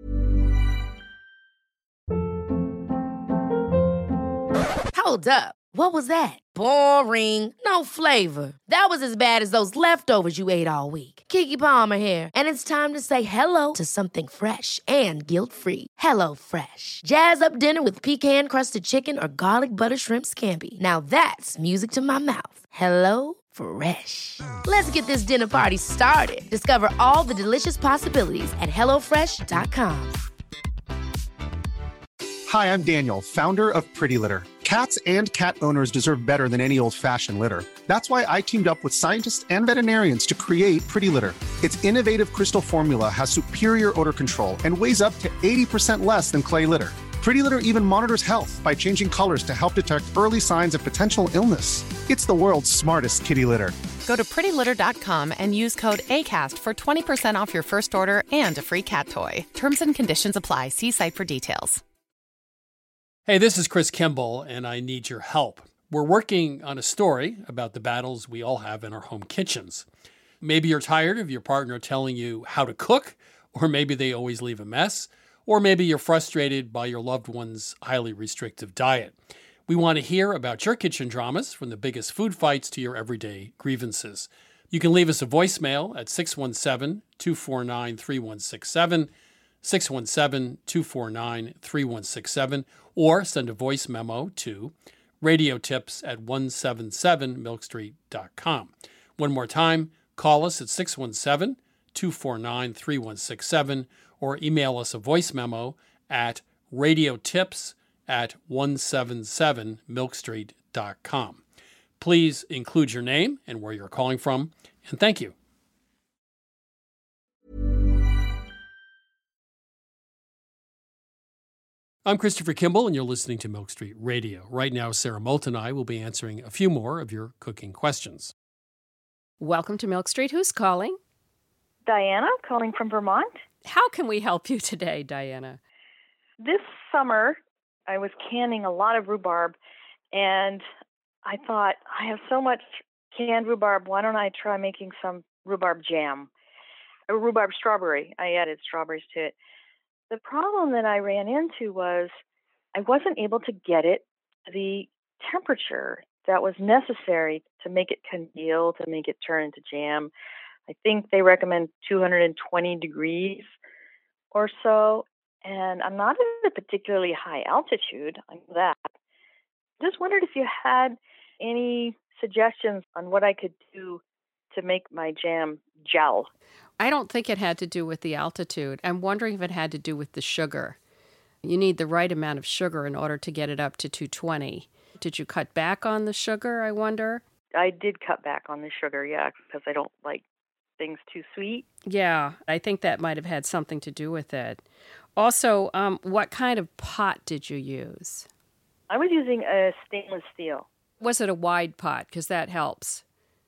Hold up. What was that? Boring. No flavor. That was as bad as those leftovers you ate all week. Keke Palmer here, and it's time to say hello to something fresh and guilt-free. Hello Fresh. Jazz up dinner with pecan-crusted chicken or garlic butter shrimp scampi. Now that's music to my mouth. Hello Fresh. Let's get this dinner party started. Discover all the delicious possibilities at hellofresh.com. Hi, I'm Daniel, founder of Pretty Litter. Cats and cat owners deserve better than any old-fashioned litter. That's why I teamed up with scientists and veterinarians to create Pretty Litter. Its innovative crystal formula has superior odor control and weighs up to 80% less than clay litter. Pretty Litter even monitors health by changing colors to help detect early signs of potential illness. It's the world's smartest kitty litter. Go to prettylitter.com and use code ACAST for 20% off your first order and a free cat toy. Terms and conditions apply. See site for details. Hey, this is Chris Kimball, and I need your help. We're working on a story about the battles we all have in our home kitchens. Maybe you're tired of your partner telling you how to cook, or maybe they always leave a mess, or maybe you're frustrated by your loved one's highly restrictive diet. We want to hear about your kitchen dramas, from the biggest food fights to your everyday grievances. You can leave us a voicemail at 617-249-3167, 617-249-3167, or send a voice memo to radiotips@177milkstreet.com. One more time, call us at 617-249-3167, or email us a voice memo at radiotips@177milkstreet.com. Please include your name and where you're calling from, and thank you. I'm Christopher Kimball, and you're listening to Milk Street Radio. Right now, Sarah Moult and I will be answering a few more of your cooking questions. Welcome to Milk Street. Who's calling? Diana, calling from Vermont. How can we help you today, Diana? This summer, I was canning a lot of rhubarb, and I thought, I have so much canned rhubarb, why don't I try making some rhubarb jam? A rhubarb strawberry. I added strawberries to it. The problem that I ran into was I wasn't able to get it to the temperature that was necessary to make it congeal, to make it turn into jam. I think they recommend 220 degrees or so. And I'm not at a particularly high altitude, I know that. Just wondered if you had any suggestions on what I could do to make my jam gel. I don't think it had to do with the altitude. I'm wondering if it had to do with the sugar. You need the right amount of sugar in order to get it up to 220. Did you cut back on the sugar, I wonder? I did cut back on the sugar, yeah, because I don't like things too sweet. Yeah, I think that might have had something to do with it. Also, what kind of pot did you use? I was using a stainless steel. Was it a wide pot? Because that helps.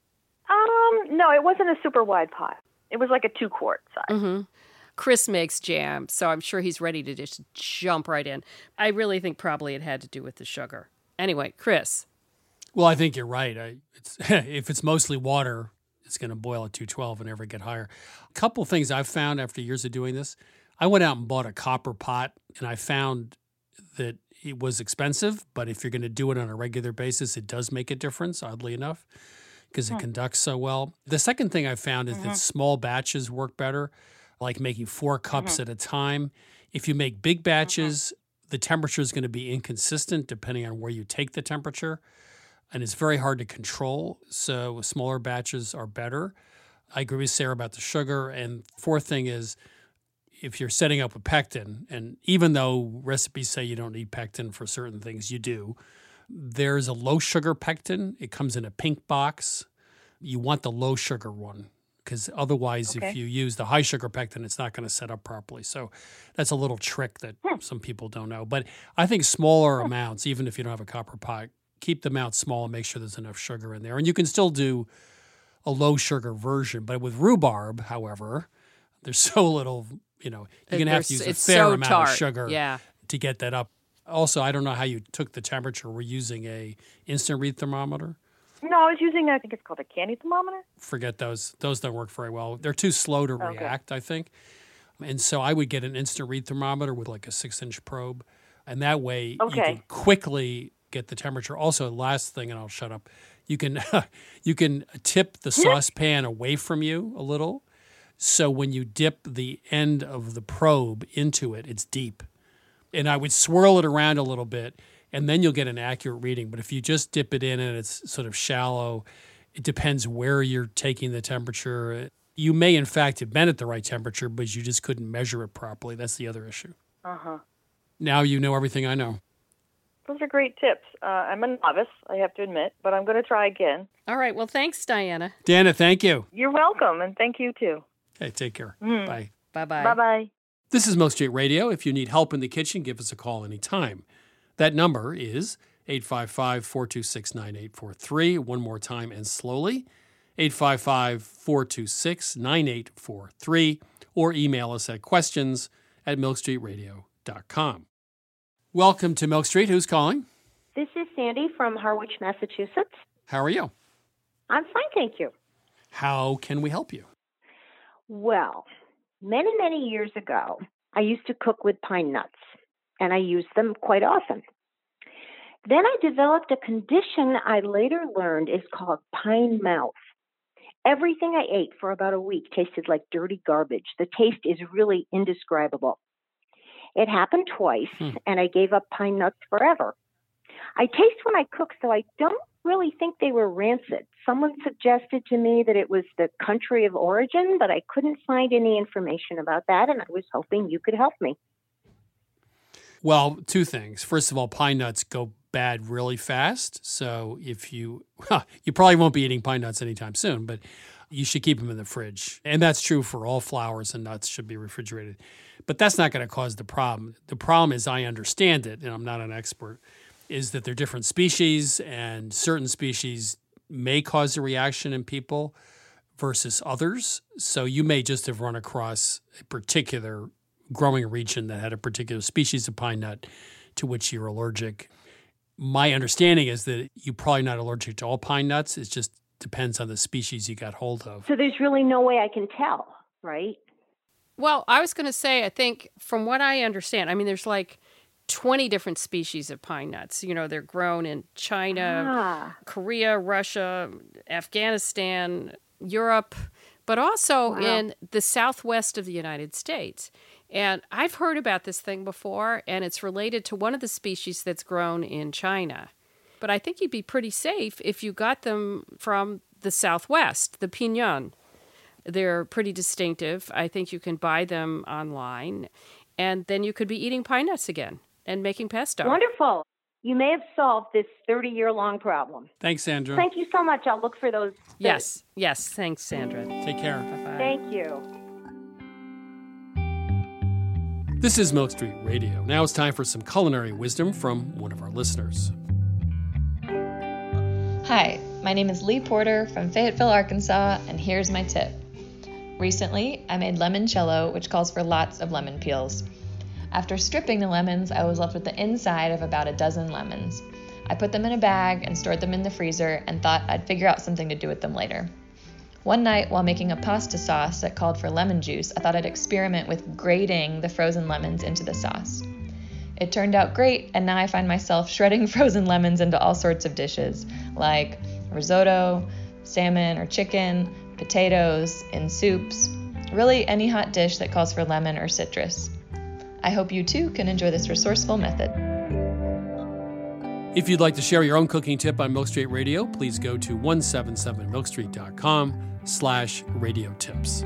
No, it wasn't a super wide pot. It was like a 2-quart size. Mm-hmm. Chris makes jam, so I'm sure he's ready to just jump right in. I really think probably it had to do with the sugar. Anyway, Chris. Well, I think you're right. If it's mostly water, it's going to boil at 212 and never get higher. A couple things I've found after years of doing this. I went out and bought a copper pot, and I found that it was expensive, but if you're going to do it on a regular basis, it does make a difference, oddly enough, because it conducts so well. The second thing I found is that small batches work better, like making 4 cups at a time. If you make big batches, the temperature is going to be inconsistent depending on where you take the temperature, and it's very hard to control. So smaller batches are better. I agree with Sarah about the sugar. And fourth thing is, if you're setting up a pectin, and even though recipes say you don't need pectin for certain things, you do, there's a low sugar pectin. It comes in a pink box. You want the low sugar one, because otherwise if you use the high sugar pectin, it's not going to set up properly. So that's a little trick that some people don't know. But I think smaller amounts, even if you don't have a copper pot, keep the amount small and make sure there's enough sugar in there. And you can still do a low sugar version. But with rhubarb, however, there's so little, you're going to have to use a fair amount of sugar to get that up. Also, I don't know how you took the temperature. We're using a instant read thermometer. No, I was using, I think it's called a candy thermometer. Forget those. Those don't work very well. They're too slow to react, I think. And so I would get an instant read thermometer with like a 6-inch probe. And that way you can quickly get the temperature. Also, last thing, and I'll shut up, you can tip the saucepan away from you a little. So when you dip the end of the probe into it, it's deep. And I would swirl it around a little bit, and then you'll get an accurate reading. But if you just dip it in and it's sort of shallow, it depends where you're taking the temperature. You may, in fact, have been at the right temperature, but you just couldn't measure it properly. That's the other issue. Now you know everything I know. Those are great tips. I'm a novice, I have to admit, but I'm going to try again. All right. Well, thanks, Diana. Dana, thank you. You're welcome, and thank you, too. Hey, take care. Bye. Bye-bye. Bye-bye. This is Milk Street Radio. If you need help in the kitchen, give us a call anytime. That number is 855-426-9843. One more time and slowly, 855-426-9843. Or email us at questions@milkstreetradio.com. Welcome to Milk Street. Who's calling? This is Sandy from Harwich, Massachusetts. How are you? I'm fine, thank you. How can we help you? Well, many, many years ago, I used to cook with pine nuts, and I used them quite often. Then I developed a condition I later learned is called pine mouth. Everything I ate for about a week tasted like dirty garbage. The taste is really indescribable. It happened twice, and I gave up pine nuts forever. I taste when I cook, so I don't really think they were rancid. Someone suggested to me that it was the country of origin, but I couldn't find any information about that, and I was hoping you could help me. Well, two things. First of all, pine nuts go bad really fast. So if you probably won't be eating pine nuts anytime soon, but you should keep them in the fridge. And that's true for all flours, and nuts should be refrigerated. But that's not going to cause the problem. The problem, as I understand it, and I'm not an expert, is that they're different species, and certain species may cause a reaction in people versus others. So you may just have run across a particular growing region that had a particular species of pine nut to which you're allergic. My understanding is that you're probably not allergic to all pine nuts. It just depends on the species you got hold of. So there's really no way I can tell, right? Well, I was going to say, I think from what I understand, I mean, there's like 20 different species of pine nuts. They're grown in China, Korea, Russia, Afghanistan, Europe, but also in the southwest of the United States. And I've heard about this thing before, and it's related to one of the species that's grown in China. But I think you'd be pretty safe if you got them from the southwest, the Pinyon. They're pretty distinctive. I think you can buy them online, and then you could be eating pine nuts again and making pesto. Wonderful. You may have solved this 30-year-long problem. Thanks, Sandra. Thank you so much. I'll look for those. Yes. Thanks, Sandra. Take care. Bye-bye. Thank you. This is Milk Street Radio. Now it's time for some culinary wisdom from one of our listeners. Hi, my name is Lee Porter from Fayetteville, Arkansas, and here's my tip. Recently, I made limoncello, which calls for lots of lemon peels. After stripping the lemons, I was left with the inside of about a dozen lemons. I put them in a bag and stored them in the freezer and thought I'd figure out something to do with them later. One night, while making a pasta sauce that called for lemon juice, I thought I'd experiment with grating the frozen lemons into the sauce. It turned out great, and now I find myself shredding frozen lemons into all sorts of dishes, like risotto, salmon or chicken, potatoes, in soups, really any hot dish that calls for lemon or citrus. I hope you too can enjoy this resourceful method. If you'd like to share your own cooking tip on Milk Street Radio, please go to 177milkstreet.com/radio tips.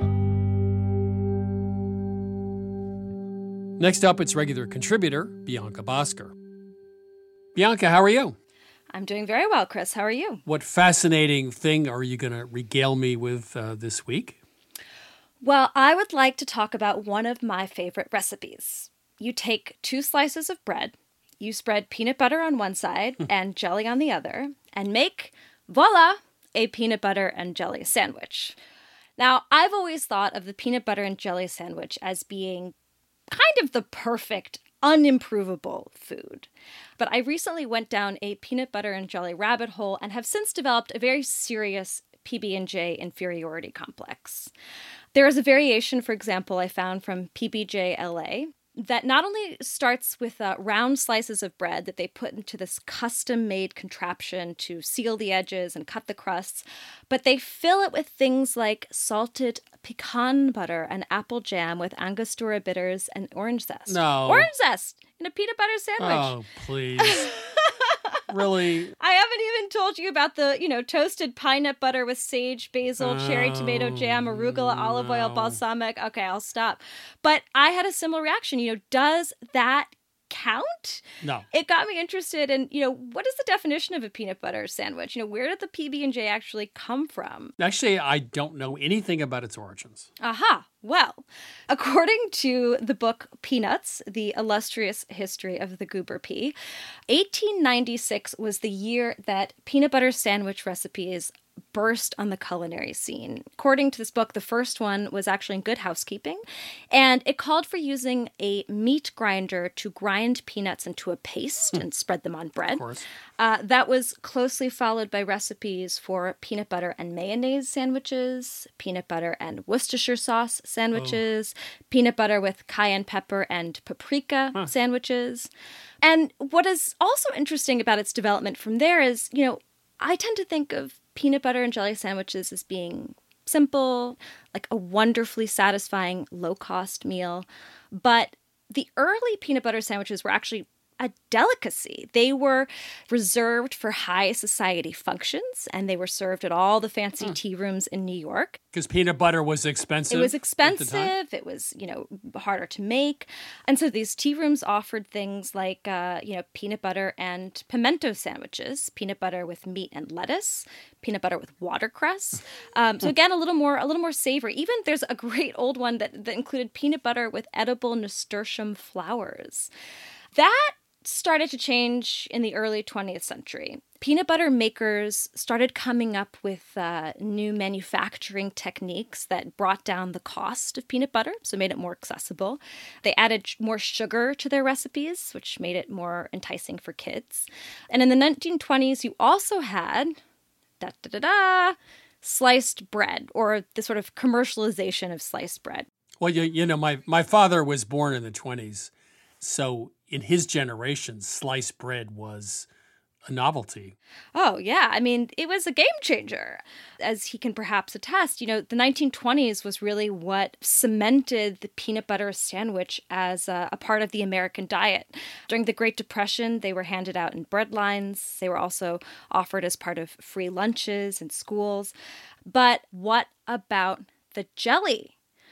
Next up, it's regular contributor Bianca Bosker. Bianca, how are you? I'm doing very well, Chris. How are you? What fascinating thing are you going to regale me with this week? Well, I would like to talk about one of my favorite recipes. You take 2 slices of bread, you spread peanut butter on one side and jelly on the other, and make, voila, a peanut butter and jelly sandwich. Now, I've always thought of the peanut butter and jelly sandwich as being kind of the perfect, unimprovable food. But I recently went down a peanut butter and jelly rabbit hole and have since developed a very serious PB&J inferiority complex. There is a variation, for example, I found from PBJ LA that not only starts with round slices of bread that they put into this custom-made contraption to seal the edges and cut the crusts, but they fill it with things like salted pecan butter and apple jam with Angostura bitters and orange zest. No. Orange zest in a peanut butter sandwich. Oh, please. Really? I haven't even told you about the, toasted pine nut butter with sage, basil, cherry tomato jam, arugula, olive oil, balsamic. Okay, I'll stop. But I had a similar reaction. Does that count? No. It got me interested in, what is the definition of a peanut butter sandwich? Where did the PB&J actually come from? Actually, I don't know anything about its origins. Aha. Well, according to the book Peanuts, The Illustrious History of the Goober Pea, 1896 was the year that peanut butter sandwich recipes burst on the culinary scene. According to this book, the first one was actually in Good Housekeeping, and it called for using a meat grinder to grind peanuts into a paste and spread them on bread. Of course. That was closely followed by recipes for peanut butter and mayonnaise sandwiches, peanut butter and Worcestershire sauce sandwiches, peanut butter with cayenne pepper and paprika sandwiches. And what is also interesting about its development from there is, I tend to think of peanut butter and jelly sandwiches as being simple, like a wonderfully satisfying, low-cost meal. But the early peanut butter sandwiches were actually a delicacy. They were reserved for high society functions, and they were served at all the fancy tea rooms in New York. Because peanut butter was expensive. It was expensive. It was, harder to make. And so these tea rooms offered things like, peanut butter and pimento sandwiches, peanut butter with meat and lettuce, peanut butter with watercress. So again, a little more savory. Even there's a great old one that included peanut butter with edible nasturtium flowers. That started to change in the early 20th century. Peanut butter makers started coming up with new manufacturing techniques that brought down the cost of peanut butter, so made it more accessible. They added more sugar to their recipes, which made it more enticing for kids. And in the 1920s, you also had sliced bread, or the sort of commercialization of sliced bread. Well, my father was born in the 20s. So in his generation, sliced bread was a novelty. Oh, yeah. I mean, it was a game changer. As he can perhaps attest, the 1920s was really what cemented the peanut butter sandwich as a part of the American diet. During the Great Depression, they were handed out in bread lines. They were also offered as part of free lunches in schools. But what about the jelly?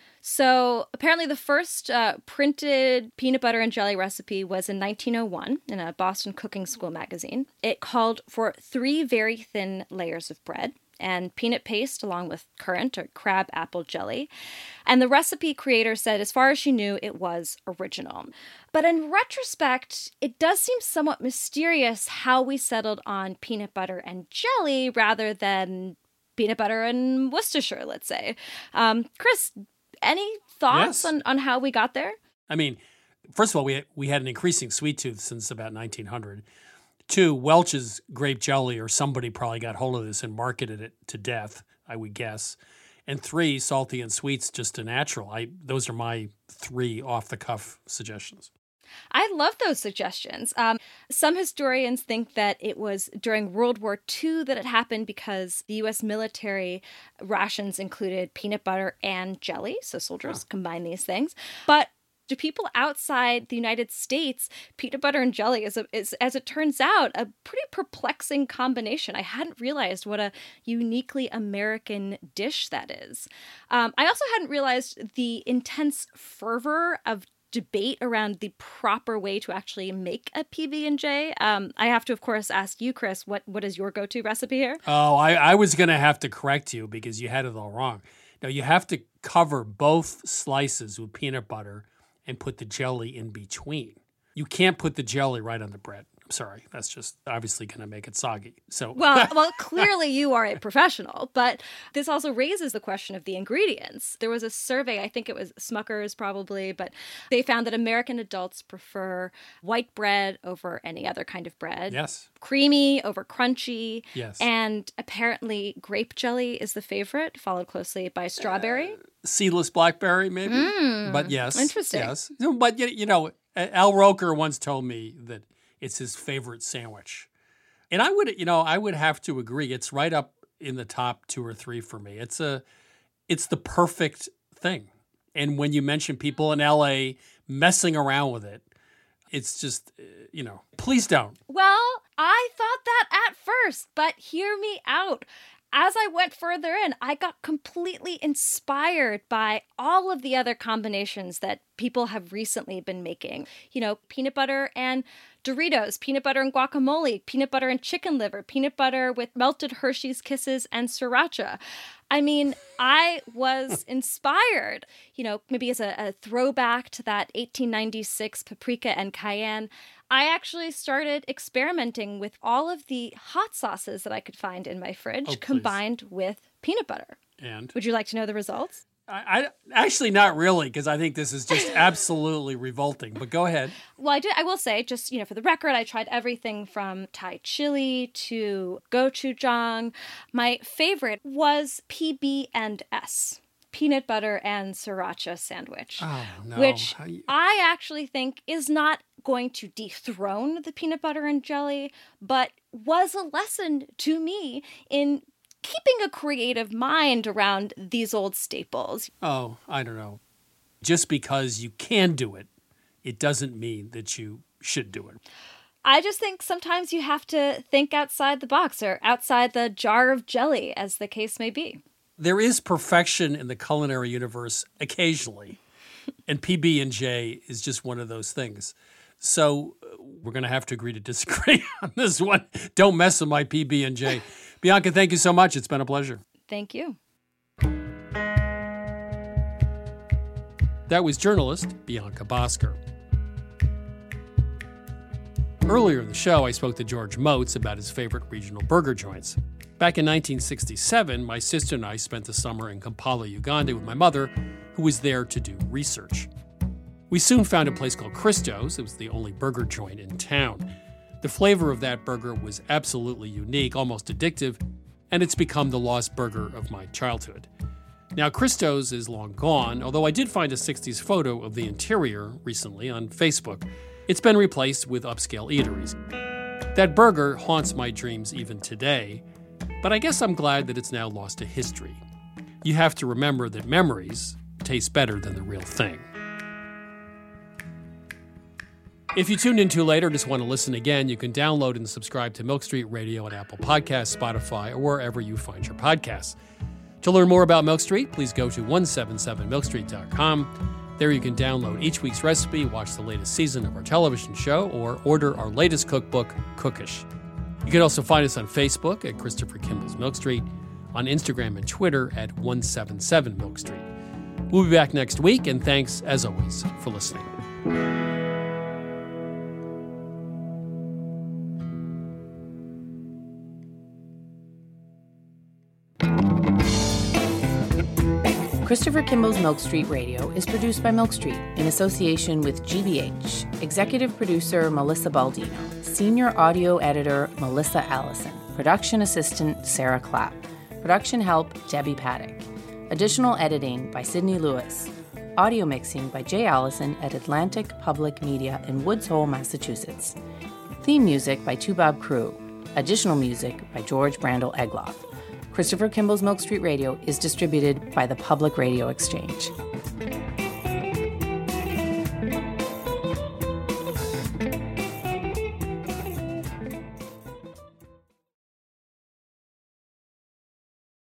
So apparently the first printed peanut butter and jelly recipe was in 1901 in a Boston cooking school magazine. It called for 3 very thin layers of bread and peanut paste along with currant or crab apple jelly. And the recipe creator said, as far as she knew, it was original. But in retrospect, it does seem somewhat mysterious how we settled on peanut butter and jelly rather than peanut butter and Worcestershire, let's say. Chris, any thoughts on how we got there? I mean, first of all, we had an increasing sweet tooth since about 1900. 2, Welch's grape jelly, or somebody probably got hold of this and marketed it to death, I would guess. And 3, salty and sweet's just a natural. Those are my 3 off-the-cuff suggestions. I love those suggestions. Some historians think that it was during World War II that it happened because the U.S. military rations included peanut butter and jelly, so soldiers combined these things. But to people outside the United States, peanut butter and jelly is, as it turns out, a pretty perplexing combination. I hadn't realized what a uniquely American dish that is. I also hadn't realized the intense fervor of debate around the proper way to actually make a PB&J. I have to, of course, ask you, Chris, what is your go-to recipe here? Oh, I was going to have to correct you because you had it all wrong. Now, you have to cover both slices with peanut butter and put the jelly in between. You can't put the jelly right on the bread. I'm sorry. That's just obviously going to make it soggy. So Well, clearly you are a professional, but this also raises the question of the ingredients. There was a survey, I think it was Smucker's probably, but they found that American adults prefer white bread over any other kind of bread. Yes. Creamy over crunchy. Yes. And apparently grape jelly is the favorite, followed closely by strawberry. Seedless blackberry, maybe. But yes. Interesting. Yes. But, Al Roker once told me that it's his favorite sandwich. And I would have to agree. It's right up in the top 2 or 3 for me. It's the perfect thing. And when you mention people in LA messing around with it, it's just, please don't. Well, I thought that at first, but hear me out. As I went further in, I got completely inspired by all of the other combinations that people have recently been making. Peanut butter and Doritos, peanut butter and guacamole, peanut butter and chicken liver, peanut butter with melted Hershey's Kisses and sriracha. I mean, I was inspired, maybe as a throwback to that 1896 paprika and cayenne. I actually started experimenting with all of the hot sauces that I could find in my fridge combined with peanut butter. And would you like to know the results? I actually not really, because I think this is just absolutely revolting. But go ahead. Well, I will say, just for the record, I tried everything from Thai chili to gochujang. My favorite was PB&S, peanut butter and sriracha sandwich, which I actually think is not going to dethrone the peanut butter and jelly, but was a lesson to me in keeping a creative mind around these old staples. Oh, I don't know. Just because you can do it, it doesn't mean that you should do it. I just think sometimes you have to think outside the box or outside the jar of jelly, as the case may be. There is perfection in the culinary universe occasionally, and PB&J is just one of those things. So we're going to have to agree to disagree on this one. Don't mess with my PB&J. Bianca, thank you so much. It's been a pleasure. Thank you. That was journalist Bianca Bosker. Earlier in the show, I spoke to George Moats about his favorite regional burger joints. Back in 1967, my sister and I spent the summer in Kampala, Uganda with my mother, who was there to do research. We soon found a place called Christo's. It was the only burger joint in town. The flavor of that burger was absolutely unique, almost addictive, and it's become the lost burger of my childhood. Now, Christo's is long gone, although I did find a 60s photo of the interior recently on Facebook. It's been replaced with upscale eateries. That burger haunts my dreams even today, but I guess I'm glad that it's now lost to history. You have to remember that memories taste better than the real thing. If you tuned in too late or just want to listen again, you can download and subscribe to Milk Street Radio at Apple Podcasts, Spotify, or wherever you find your podcasts. To learn more about Milk Street, please go to 177milkstreet.com. There you can download each week's recipe, watch the latest season of our television show, or order our latest cookbook, Cookish. You can also find us on Facebook at Christopher Kimball's Milk Street, on Instagram and Twitter at 177milkstreet. We'll be back next week, and thanks, as always, for listening. Christopher Kimball's Milk Street Radio is produced by Milk Street in association with GBH, executive producer Melissa Baldino, senior audio editor Melissa Allison, production assistant Sarah Clapp, production help Debbie Paddock, additional editing by Sydney Lewis, audio mixing by Jay Allison at Atlantic Public Media in Woods Hole, Massachusetts, theme music by Toubab Crew, additional music by George Brandel Egloff. Christopher Kimball's Milk Street Radio is distributed by the Public Radio Exchange.